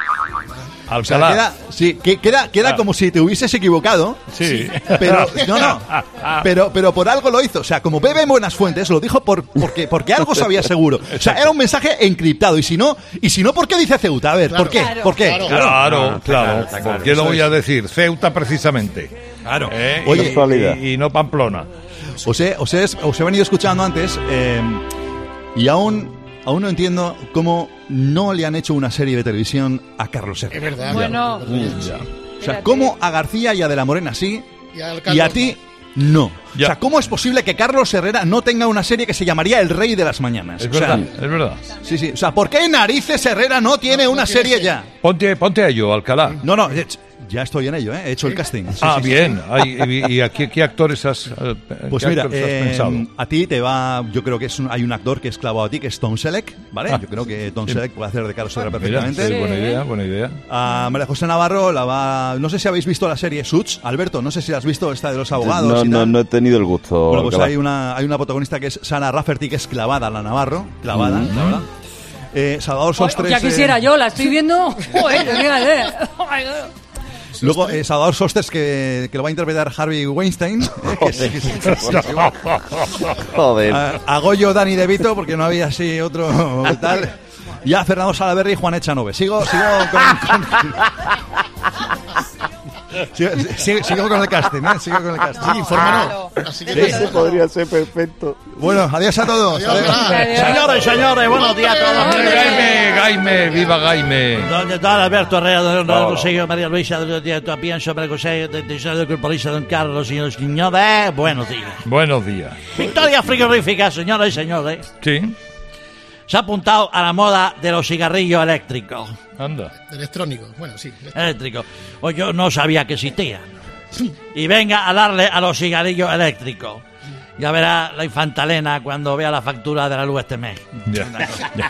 O sea, queda, sí, que- queda, queda Ah. como si te hubieses equivocado. Sí. Pero, no, no. Pero, pero por algo lo hizo. O sea, como bebe en buenas fuentes, lo dijo por, porque, porque algo sabía seguro. O sea, era un mensaje encriptado. Y si no, y si no, ¿por qué dice Ceuta? A ver, ¿por qué? Claro. ¿Por qué? Claro. Claro, claro. está claro. ¿Por qué lo voy a decir? Ceuta precisamente. Claro. ¿Eh? Oye, Y- casualidad. y, y no Pamplona. Os he, os he, os he venido escuchando antes eh, y aún, aún no entiendo cómo no le han hecho una serie de televisión a Carlos Herrera. Es verdad. Bueno, O sea, ¿cómo a García y a De la Morena sí Y al y a Carlos, ti no? Ya. O sea, ¿cómo es posible que Carlos Herrera no tenga una serie que se llamaría El Rey de las Mañanas? Es O sea, verdad, es verdad. sí, sí. O sea, ¿por qué narices Herrera no tiene una tiene serie serie. ya? Ponte, ponte a ello, Alcalá. No, no, eh, ya estoy en ello, ¿eh? He hecho el casting. Sí, Ah, sí, sí. bien. Ay, ¿Y, y a qué, qué actores has, eh, Pues qué mira, actores has eh, pensado? a ti te va, yo creo que es un- hay un actor que es clavado a ti, que es Tom Selleck, ¿vale? Ah. yo creo que Tom Sí. Selleck puede hacer de Carlos Herrera Mira, perfectamente. sí, buena idea, buena idea. A María José Navarro la va... No sé si habéis visto la serie Suits, Alberto, no sé si la has visto, esta de los abogados No, y no, tal. no he tenido el gusto. Bueno, pues Alcalá. hay una, hay una protagonista que es Sara Rafferty, que es clavada a la Navarro, clavada, Mm. clavada. Eh, Salvador Sostres... ya quisiera eh, yo, la estoy viendo. Joder, fíjate. Oh my God. Luego, eh, Salvador Sostres, que, que lo va a interpretar Harvey Weinstein. eh, que es- que es- Joder. A, a Goyo Dani De Vito, porque no había así otro tal. Y a Fernando Salaverry y Juan Echanove. Sigo, sigo con... con- sigo, sigo- sigo con el casting, ¿eh? Sigo con el casting. Sí, infórmanos. Así que Sí. Ese podría ser perfecto. Bueno, adiós a todos. Adiós, Adiós. Señores, señores, buenos días a todos. Gaime, Gaime, viva Gaime. ¿Dónde está Alberto Herrera, don Vamos. Consejo, María Luisa, también sobre el Consejo de Decisión del Corporista, don Carlos y los señores? Buenos días. Buenos días. Victoria frigorífica, señoras y señores. Sí. se ha apuntado a la moda de los cigarrillos eléctricos. Anda. Electrónico, bueno, sí. Eléctricos. Pues yo no sabía que existía. Y venga a darle a los cigarrillos eléctricos. Ya verá la infanta Elena cuando vea la factura de la luz este mes. Ya. Ya.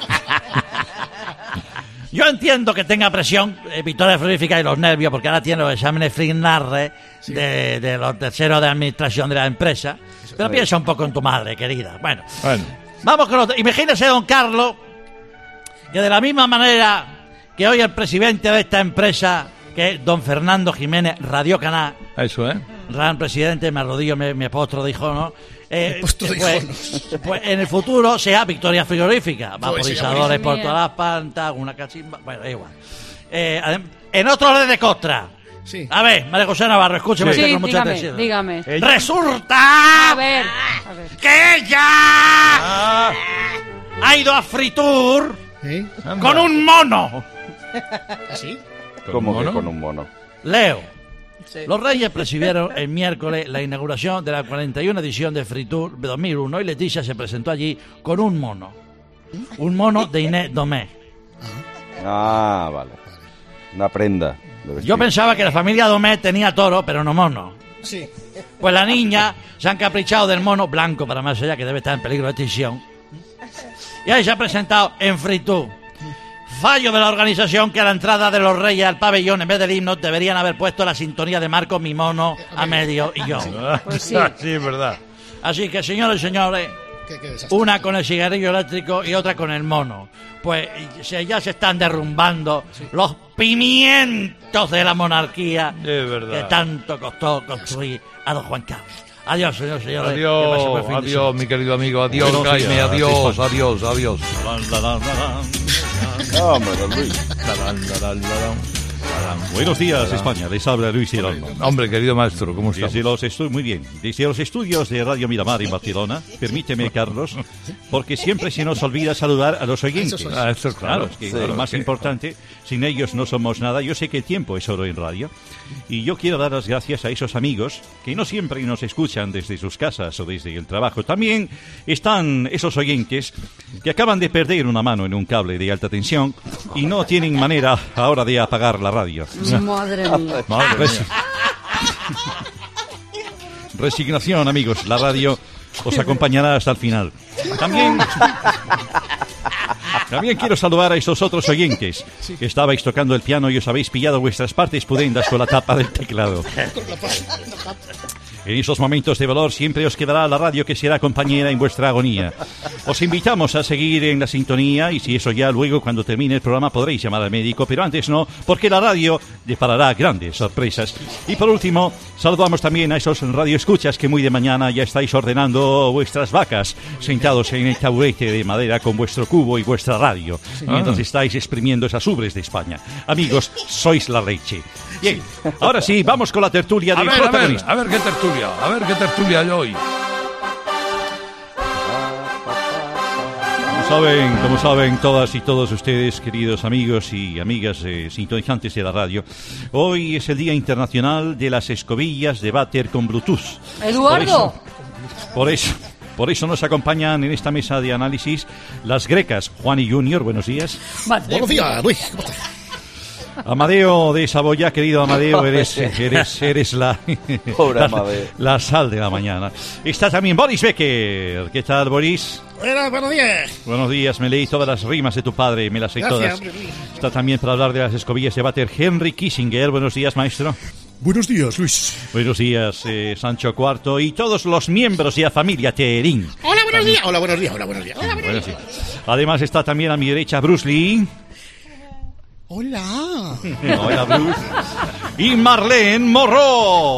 Yo entiendo que tenga presión, eh, victoria frigorífica y los nervios, porque ahora tiene los exámenes FRINARRE sí. de, de los terceros de administración de la empresa. Pero sí. piensa un poco en tu madre, querida. Bueno, bueno. vamos con otro. Imagínese, don Carlos, que de la misma manera que hoy el presidente de esta empresa, que es don Fernando Jiménez Radio Canal. Eso, ¿eh? Gran presidente, me arrodillo, me, me postro de hijo, ¿no? Eh, pues, pues, pues en el futuro sea victoria frigorífica, vaporizadores por todas las plantas, una cachimba, bueno, igual. Eh, en otro orden de costra. Sí. A ver, María José Navarro, escúcheme sí, con mucha dígame, atención. Dígame. Resulta a ver, a ver. que ella ah. ha ido a Fritur ¿Sí? con un mono. ¿Así? ¿Cómo que con un mono? Leo. Sí. Los Reyes presidieron el miércoles la inauguración de la cuarenta y una edición de Fritur de dos mil uno y Leticia se presentó allí con un mono. Un mono de Inés Domé. Ah, vale. Una prenda. Yo pensaba que la familia Domé tenía toro, pero no mono. Sí. Pues la niña se han caprichado del mono blanco para más allá, que debe estar en peligro de extinción. Y ahí se ha presentado en Fritur. Fallo de la organización que a la entrada de los Reyes al pabellón, en vez del himno, deberían haber puesto la sintonía de Marco, mi mono, a medio y yo. Pues sí. Sí, es verdad. Así que, señores y señores, ¿Qué, qué desastre? una con el cigarrillo eléctrico y otra con el mono. Pues se, ya se están derrumbando sí. los pimientos de la monarquía es verdad. que tanto costó construir a don Juan Carlos. Adiós, señores y señores. Adiós, adiós, mi querido amigo. Adiós, bueno, Jaime. Adiós, adiós, adiós. Buenos días, España. Les habla Luis Hidalgo. Hombre, querido maestro, ¿cómo estás? Desde los estu- muy bien. Desde los estudios de Radio Miramar en Barcelona, permíteme, Carlos, porque siempre se nos olvida saludar a los oyentes. Ah, eso es claro. Claro, es que Sí, lo más okay. importante, sin ellos no somos nada. Yo sé que el tiempo es oro en radio. Y yo quiero dar las gracias a esos amigos que no siempre nos escuchan desde sus casas o desde el trabajo. También están esos oyentes que acaban de perder una mano en un cable de alta tensión y no tienen manera ahora de apagar la radio. Madre mía. Madre Resi- Resignación, amigos. La radio os acompañará hasta el final. También... También quiero saludar a esos otros oyentes que estabais tocando el piano y os habéis pillado vuestras partes pudendas con la tapa del teclado. En esos momentos de dolor siempre os quedará la radio que será compañera en vuestra agonía. Os invitamos a seguir en la sintonía y si eso ya luego cuando termine el programa podréis llamar al médico, pero antes no, porque la radio deparará grandes sorpresas. Y por último, saludamos también a esos radioescuchas que muy de mañana ya estáis ordenando vuestras vacas, sentados en el taburete de madera con vuestro cubo y vuestra radio, mientras estáis exprimiendo esas ubres de España. Amigos, sois la leche. Bien, ahora sí, vamos con la tertulia del a ver, protagonista. A ver, a ver qué tertulia. A ver qué tertulia hay hoy. Como saben, como saben todas y todos ustedes, queridos amigos y amigas eh, sintonizantes de la radio, hoy es el Día Internacional de las Escobillas de Váter con Bluetooth. Eduardo. Por eso, por eso, por eso nos acompañan en esta mesa de análisis las grecas. Juan y Junior, buenos días. Buenos días, Luis. ¿Cómo estás? Amadeo de Saboya, querido Amadeo, eres, eres, eres la, Pobre la, la sal de la mañana. Está también Boris Becker. ¿Qué tal, Boris? Bueno, buenos días. Buenos días, me leí todas las rimas de tu padre, me las sé Gracias, todas. hombre, Luis. Está también para hablar de las escobillas de váter Henry Kissinger. Buenos días, maestro. Buenos días, Luis. Buenos días, eh, Sancho Cuarto y todos los miembros de la familia Terín. Hola, buenos días. Hola, buenos días. Hola, buenos días. Hola, buenos Buenos días. días. Además está también a mi derecha Bruce Lee. Hola. Hola, Bruce. Y Marlene Morro.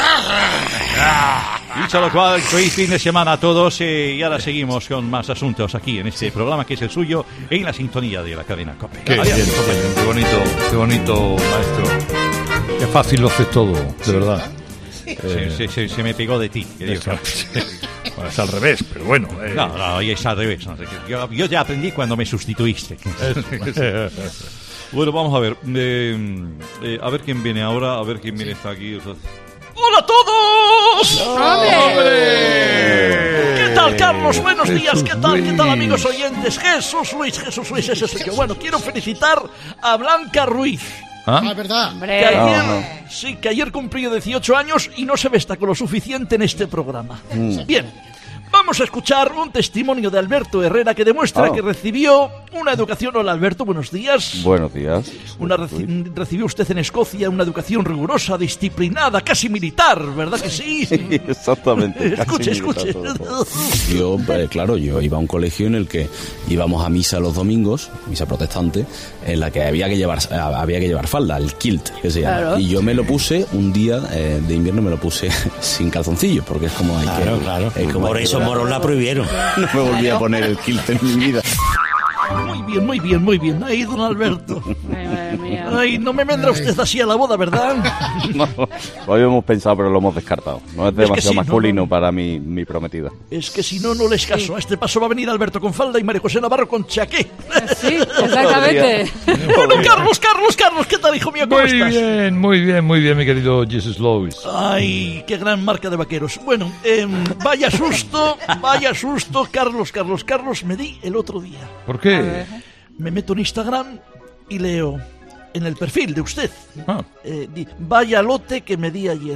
Dicho lo cual, feliz fin de semana a todos eh, y ahora seguimos con más asuntos aquí en este programa que es el suyo en la sintonía de la cadena COPE. Qué, Adiós. bien, qué bonito, qué bonito, maestro. Qué fácil lo haces todo, de verdad. Se, se, se, se me pegó de ti. querido. Bueno, es al revés, pero bueno. Eh. No, no, es al revés. No sé, yo, yo ya aprendí cuando me sustituiste. Bueno, vamos a ver. Eh, eh, a ver quién viene ahora, a ver quién viene está aquí. ¡Hola a todos! ¡Hombre! ¿Qué tal, Carlos Carlos, buenos Jesús días, ¿qué tal? ¿Qué tal, Luis. amigos oyentes? Jesús Luis, Jesús Luis, ese soy yo. Bueno, quiero felicitar a Blanca Ruiz. ¿Ah? Ah, verdad. Que ayer, Ajá. sí, que ayer cumplió dieciocho años y no se destacó lo suficiente en este programa. Mm. Bien, vamos a escuchar un testimonio de Alberto Herrera que demuestra Ah. que recibió una educación. Hola, Alberto, buenos días. Buenos días. Una reci- recibió usted en Escocia una educación rigurosa, disciplinada, casi militar, ¿verdad que sí? Exactamente. casi Escuche, militar escuche. todo, todo. Yo, eh, claro, yo iba a un colegio en el que íbamos a misa los domingos, misa protestante, en la que había que llevar había que llevar falda, el kilt, que se llama. Claro. Y yo me lo puse un día eh, de invierno, me lo puse sin calzoncillos, porque es como hay Claro, que... claro. es como Por hay que- eso moros la prohibieron. No me volví a poner el kilt en mi vida. Muy bien, muy bien, muy bien. Ahí, don Alberto. Ay, madre mía. Ay, no me vendrá usted así a la boda, ¿verdad? No, lo habíamos pensado, pero lo hemos descartado. No es que demasiado sí, no, masculino no. para mi, mi prometida. Es que si no, no les caso. A este paso va a venir Alberto con falda y María José Navarro con chaqué. Sí, exactamente. Bueno, Carlos, Carlos, Carlos, ¿qué tal, hijo mío? ¿Cómo Muy estás? bien, muy bien, muy bien, mi querido Jesus Lois. Ay, qué gran marca de vaqueros. Bueno, em, vaya susto, vaya susto, Carlos, Carlos, Carlos, me di el otro día. ¿Por qué? Me meto en Instagram y leo en el perfil de usted. Ah. eh, di, vaya lote que me di ayer.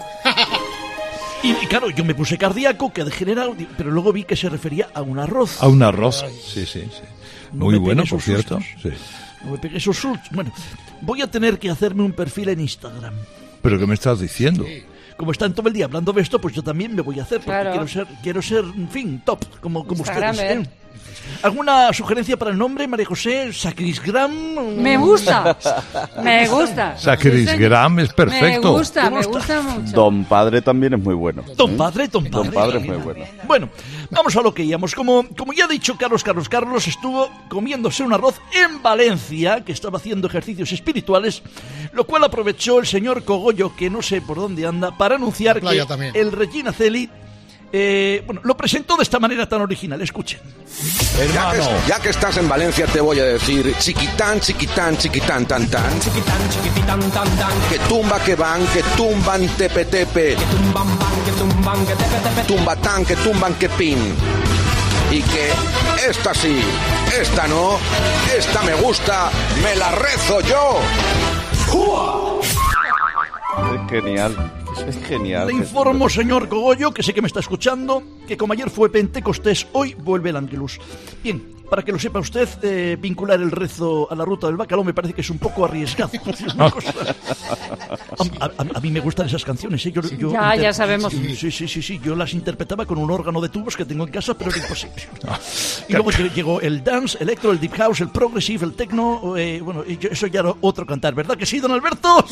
Y, y claro, yo me puse cardíaco, que degenerado, di- pero luego vi que se refería a un arroz. A un arroz. Sí, sí, sí. No Muy me bueno, pegué por esos cierto. sustos. Sí. No me pegué esos sustos. Bueno, voy a tener que hacerme un perfil en Instagram. ¿Pero qué me estás diciendo? Como están todo el día hablando de esto, pues yo también me voy a hacer, porque Claro. quiero ser, quiero ser, en fin, top, como, como Instagram, ustedes. ¿eh? ¿eh? ¿Alguna sugerencia para el nombre, María José? ¿Sacrisgram? Me gusta. Me gusta. Sacrisgram es perfecto. Me gusta, me gusta mucho. Don Padre también es muy bueno. Don Padre, Don Padre. Don Padre es muy bueno. Bueno, vamos a lo que íbamos. Como, como ya ha dicho Carlos, Carlos, Carlos estuvo comiéndose un arroz en Valencia, que estaba haciendo ejercicios espirituales, lo cual aprovechó el señor Cogollo, que no sé por dónde anda, para anunciar La playa que también. el Regina Celi, eh, bueno, lo presentó de esta manera tan original. Escuchen. Ya que, ya que estás en Valencia te voy a decir chiquitán, chiquitán, chiquitán, tan tan. Chiquitán, chiquitán, tan tan. Que tumba que van, que tumban tepe tepe. Que tumban van, que tumban que tepe tepe. Tumba tan, que tumban que pin. Y que esta sí, esta no, esta me gusta, me la rezo yo. ¡Jua! Es genial. Es genial. Le informo, señor Cogollo, que sé que me está escuchando, que como ayer fue Pentecostés, hoy vuelve el Ángelus. Bien, para que lo sepa usted, eh, vincular el rezo a la ruta del bacalao me parece que es un poco arriesgado. Es una cosa- A, a- a mí me gustan esas canciones, ¿eh? Yo, yo Ya, inter- ya sabemos. Sí, sí, sí, sí, yo las interpretaba con un órgano de tubos que tengo en casa, pero era imposible. Y luego lle- llegó el dance, el electro, el deep house, el progressive, el techno, eh, bueno, y yo- eso ya era otro cantar, ¿verdad que sí, don Alberto?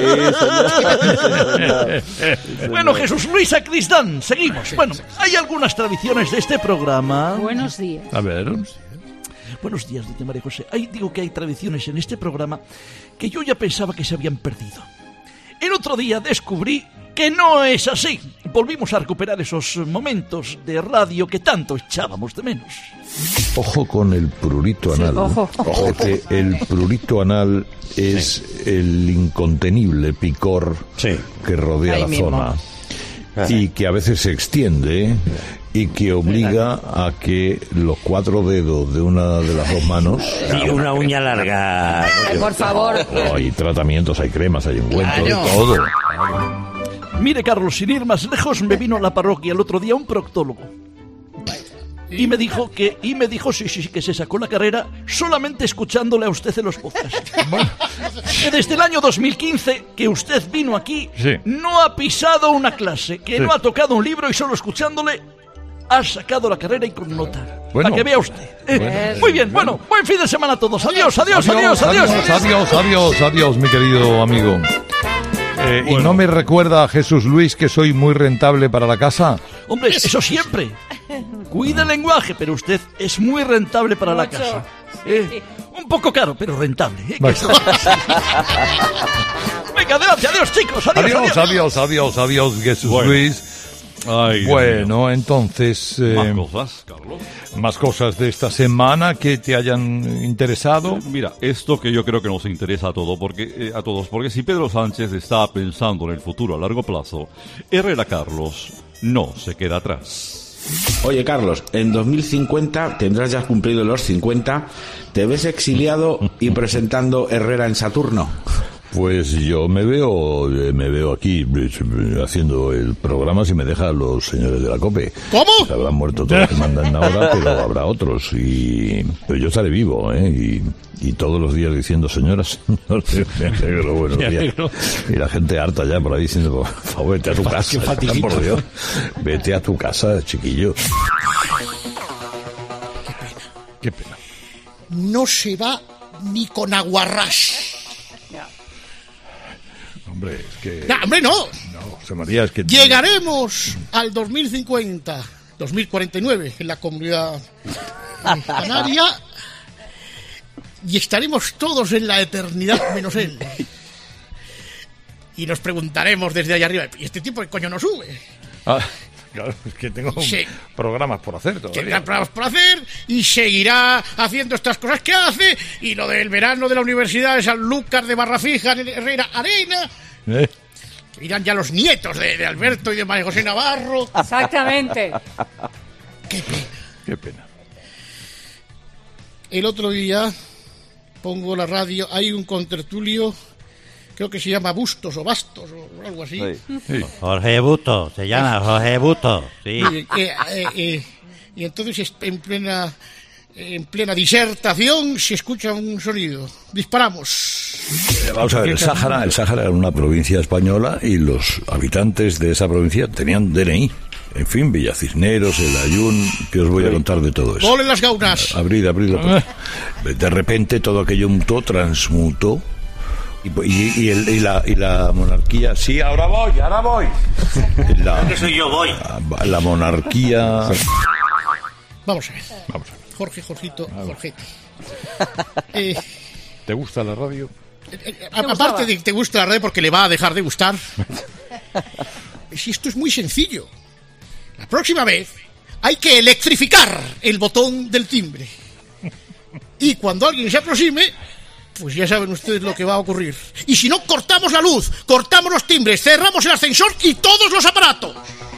Bueno, Jesús Luis Sacristán, seguimos. Bueno, hay algunas tradiciones de este programa. Buenos días. A ver. Buenos días, doña María José. Hay, digo que hay tradiciones en este programa que yo ya pensaba que se habían perdido. El otro día descubrí que no es así. Volvimos a recuperar esos momentos de radio que tanto echábamos de menos. Ojo con el prurito Sí, anal. ojo. Porque el prurito anal es el incontenible picor que rodea Ahí la mismo. zona y que a veces se extiende y que obliga a que los cuatro dedos de una de las dos manos... Y una uña larga. Ay, por favor. Oh, hay tratamientos, hay cremas, hay ungüentos, Claro. de todo. Mire, Carlos, sin ir más lejos, me vino a la parroquia el otro día un proctólogo. Y me dijo que, y me dijo, sí, sí, sí, que se sacó la carrera solamente escuchándole a usted en los podcasts. Que desde el año dos mil quince que usted vino aquí, Sí. no ha pisado una clase, que Sí. no ha tocado un libro y solo escuchándole ha sacado la carrera y con nota. Bueno. Para que vea usted. Eh, Bueno. Muy bien, bueno, buen fin de semana a todos. Adiós, adiós, adiós, adiós. adiós, adiós, adiós, adiós, mi querido amigo. Eh, ¿Y no me recuerda a Jesús Luis que soy muy rentable para la casa? Hombre, eso siempre. Cuida el lenguaje, pero usted es muy rentable para la Mucho. casa. Eh, un poco caro, pero rentable. ¿eh? Vale. Venga, adelante, adiós, chicos. Adiós, Adiós, adiós, adiós, adiós, Jesús Bueno. Luis. Ay, Dios Bueno, entonces... eh, Más cosas, Carlos. Más cosas de esta semana que te hayan interesado. Mira, esto que yo creo que nos interesa a, todo porque, eh, a todos, porque si Pedro Sánchez está pensando en el futuro a largo plazo, Herrera Carlos no se queda atrás. Oye, Carlos, en dos mil cincuenta tendrás ya cumplido los cincuenta. ¿Te ves exiliado y presentando Herrera en Saturno? Pues yo me veo me veo aquí haciendo el programa si me dejan los señores de la COPE. ¿Cómo? Se habrán muerto todos los que mandan ahora, pero habrá otros. Y pero yo estaré vivo, ¿eh? Y, y todos los días diciendo, señoras, señores, me alegro, buenos días. Y la gente harta ya por ahí diciendo, por favor, vete a tu casa. Por Dios, vete a tu casa, chiquillo. Qué pena. Qué pena. No se va ni con aguarrás. Hombre, es que... No, hombre, no. No, José María, es que... Llegaremos al dos mil cincuenta, dos mil cuarenta y nueve en la Comunidad Canaria y estaremos todos en la eternidad menos él. Y nos preguntaremos desde allá arriba, ¿y este tipo de coño no sube? Ah, claro, es que tengo Sí. programas por hacer todavía. Tendrá programas por hacer y seguirá haciendo estas cosas que hace, y lo del verano de la Universidad de Sanlúcar de Barrafija, Herrera Arena... ¿Eh? Que irán ya los nietos de, de Alberto y de María José Navarro. Exactamente. Qué pena. Qué pena. El otro día pongo la radio, hay un contertulio, creo que se llama Bustos o Bastos o algo así. Sí. Sí. Jorge Busto, se llama Jorge Busto. Sí. Y, eh, eh, eh, y entonces en plena en plena disertación se escucha un sonido. Disparamos. Eh, Vamos a ver, el Sáhara, el Sáhara era una provincia española y los habitantes de esa provincia tenían D N I. En fin, Villa Cisneros, el Ayun, que os voy a contar de todo eso. ¡Volen las gaunas! Abrid, abrid la puerta. De repente todo aquello mutó, transmutó. Y, y, y, el, y, la, y la monarquía... Sí, ahora voy, ahora voy. La, que soy yo, voy. La, la monarquía... Vamos a ver. Vamos a ver. Jorge, Jorgito, Jorgete. Eh, ¿Te gusta la radio? eh, eh, aparte de que te gusta la radio porque le va a dejar de gustar. Si esto es muy sencillo. La próxima vez hay que electrificar el botón del timbre. Y cuando alguien se aproxime, pues ya saben ustedes lo que va a ocurrir. Y si no, cortamos la luz, cortamos los timbres, cerramos el ascensor y todos los aparatos.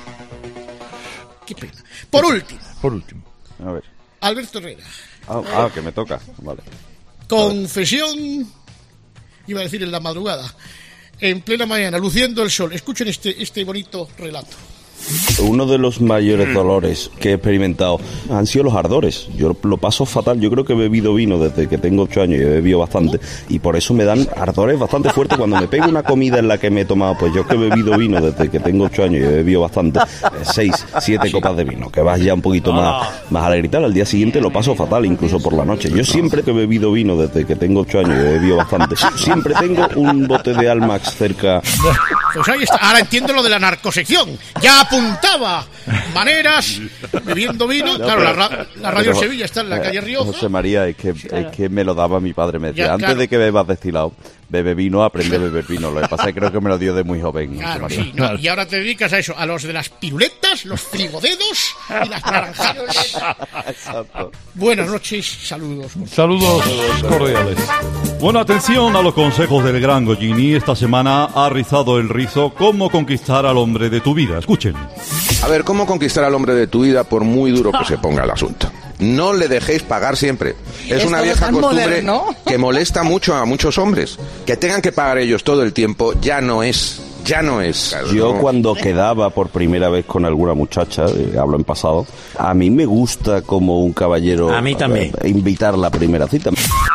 Qué pena. Por último. Por último. A ver. Alberto Herrera. Ah, ah, que me toca. Vale. Confesión, iba a decir en la madrugada, en plena mañana, luciendo el sol. Escuchen este, este bonito relato. Uno de los mayores dolores que he experimentado han sido los ardores. Yo lo paso fatal. Yo creo que he bebido vino desde que tengo ocho años y he bebido bastante. Y por eso me dan ardores bastante fuertes cuando me pego una comida en la que me he tomado. Pues yo que he bebido vino desde que tengo ocho años y he bebido bastante. Eh, seis, siete copas de vino. Que vas ya un poquito más, más alegre y tal. Al día siguiente lo paso fatal, incluso por la noche. Yo siempre que he bebido vino desde que tengo ocho años y he bebido bastante, siempre tengo un bote de Almax cerca. Pues ahí está. Ahora entiendo lo de la narcosección. Ya apuntaba maneras bebiendo vino. No, claro, pero- la, ra- la radio pero- Sevilla está en la calle Rioja. José María, es que, es que me lo daba mi padre. Me decía, Ya, antes claro. de que bebas destilado, bebe vino, aprende a beber vino. Lo que pasa es que creo que me lo dio de muy joven. José Claro, María. sí, no, y ahora te dedicas a eso, a los de las piruletas, los frigodedos y las naranjadas. Exacto. Buenas noches, saludos. Saludos cordiales. Bueno, atención a los consejos del gran Goggini. Esta semana ha rizado el rizo cómo conquistar al hombre de tu vida. Escuchen. A ver, ¿cómo conquistar al hombre de tu vida por muy duro que se ponga el asunto? No le dejéis pagar siempre. Es Esto una no vieja tan costumbre moderno. que molesta mucho a muchos hombres. Que tengan que pagar ellos todo el tiempo ya no es, ya no es. Yo No. cuando quedaba por primera vez con alguna muchacha, eh, hablo en pasado, a mí me gusta como un caballero A mí también. eh, invitar la primera cita.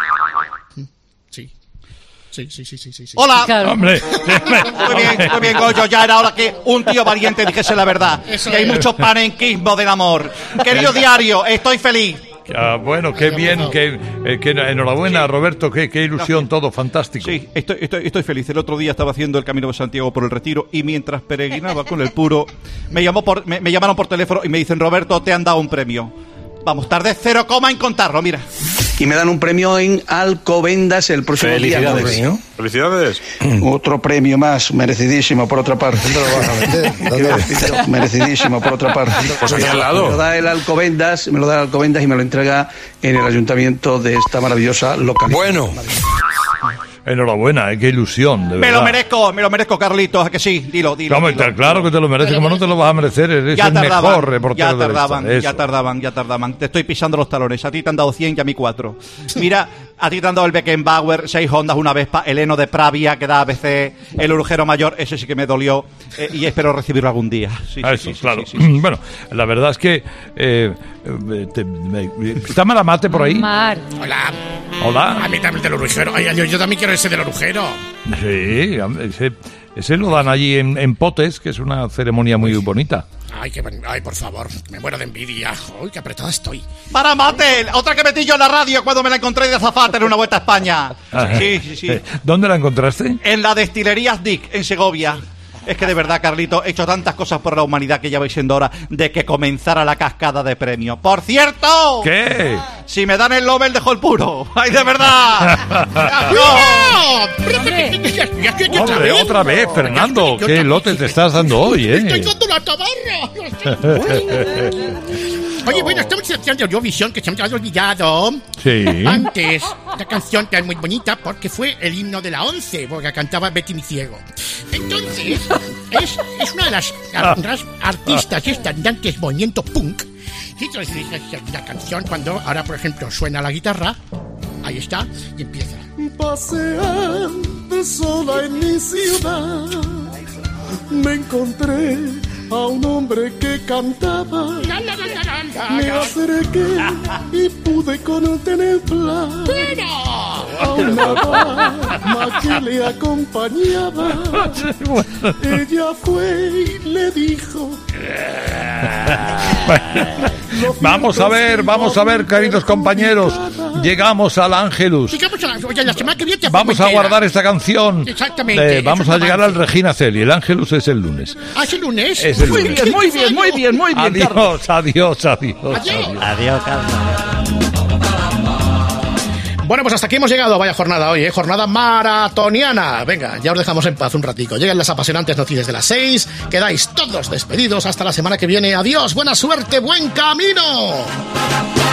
Sí. Sí, sí, sí, sí, sí, sí. Hola. Claro. Hombre, Muy bien, muy bien, Goyo. Ya era hora que un tío valiente dijese la verdad. Eso Que hay es. mucho panenquismo del amor. Querido diario, estoy feliz. Ah, bueno, qué bien, qué, eh, qué- enhorabuena, Roberto, qué, qué ilusión, todo fantástico. Sí, estoy, estoy, estoy feliz. El otro día estaba haciendo el Camino de Santiago por el Retiro y mientras peregrinaba con el puro, me, llamó por, me, me llamaron por teléfono y me dicen, Roberto, te han dado un premio. Vamos, tardé cero coma en contarlo, mira. Y me dan un premio en Alcobendas el próximo día. Felicidades. Felicidades. Otro premio más, merecidísimo por otra parte. Merecidísimo por otra parte. Pues aquí al Me lado. lo da el Alcobendas, me lo da el Alcobendas y me lo entrega en el ayuntamiento de esta maravillosa localidad. Bueno. Enhorabuena, ¿eh? Qué ilusión, de Me verdad. lo merezco, me lo merezco, Carlitos, ¿a que sí? Dilo, dilo. Claro, dilo. claro que te lo mereces, como no te lo vas a merecer, eres Ya el tardaban, mejor reportero ya tardaban, de la ya historia. tardaban, ya tardaban. Te estoy pisando los talones. A ti te han dado cien y a mí cuatro. Mira, a ti te han dado el Beckenbauer, seis Hondas, una Vespa, el Heno de Pravia, que da A B C, el Urgero Mayor, ese sí que me dolió, eh, y espero recibirlo algún día. Sí, Ah, sí, eso, sí, sí, claro. sí, sí, sí. Bueno, la verdad es que... Eh, eh, te- me- ¿Está Maramate por ahí? Mar. Hola. Hola. A mí también del orujero. Ay, yo, yo también quiero ese del orujero. Sí, ese, ese lo dan allí en, en Potes, que es una ceremonia muy bonita. Ay, qué, ben- ay, por favor, me muero de envidia. Uy, qué apretada estoy. Para mate, otra que metí yo en la radio cuando me la encontré de azafata en una vuelta a España. Sí, sí, sí. ¿Dónde la encontraste? En la destilería Dick, en Segovia. Es que de verdad, Carlito, he hecho tantas cosas por la humanidad que ya vais siendo hora de que comenzara la cascada de premios. ¡Por cierto! ¿Qué? Si me dan el Nobel, dejo el puro. ¡Ay, de verdad! Hombre, otra vez, Fernando. Qué lote te estás dando hoy, Estoy ¿eh? dando la tabarra. Oye, bueno, estamos haciendo Eurovisión, que se me había olvidado. Sí. Antes, la canción que es muy bonita porque fue el himno de la once, porque cantaba Betty mi ciego. Entonces, es, es una de las ar- ras- artistas y estandantes movimiento punk. Y entonces es una canción cuando ahora, por ejemplo, suena la guitarra. Ahí está, y empieza. Paseando sola en mi ciudad, me encontré a un hombre que cantaba. Me acerqué y pude contemplar a una dama que le acompañaba. Ella fue y le dijo: Vamos a ver, vamos a ver, queridos compañeros. Llegamos al Ángelus. Digamos, oye, la semana que viene te Vamos a pongo entera. guardar esta canción. Exactamente. Eh, vamos eso a es llegar avance. al Regina Celi. El Ángelus es el lunes. ¿Ah, es el lunes? Es el Muy lunes. bien, muy bien, muy bien, muy bien, Carlos. Adiós, adiós, adiós. Adiós. Adiós, Carlos. Bueno, pues hasta aquí hemos llegado. Vaya jornada hoy, ¿eh? Jornada maratoniana. Venga, ya os dejamos en paz un ratico. Llegan las apasionantes noticias de las seis. Quedáis todos despedidos hasta la semana que viene. Adiós, buena suerte, buen camino.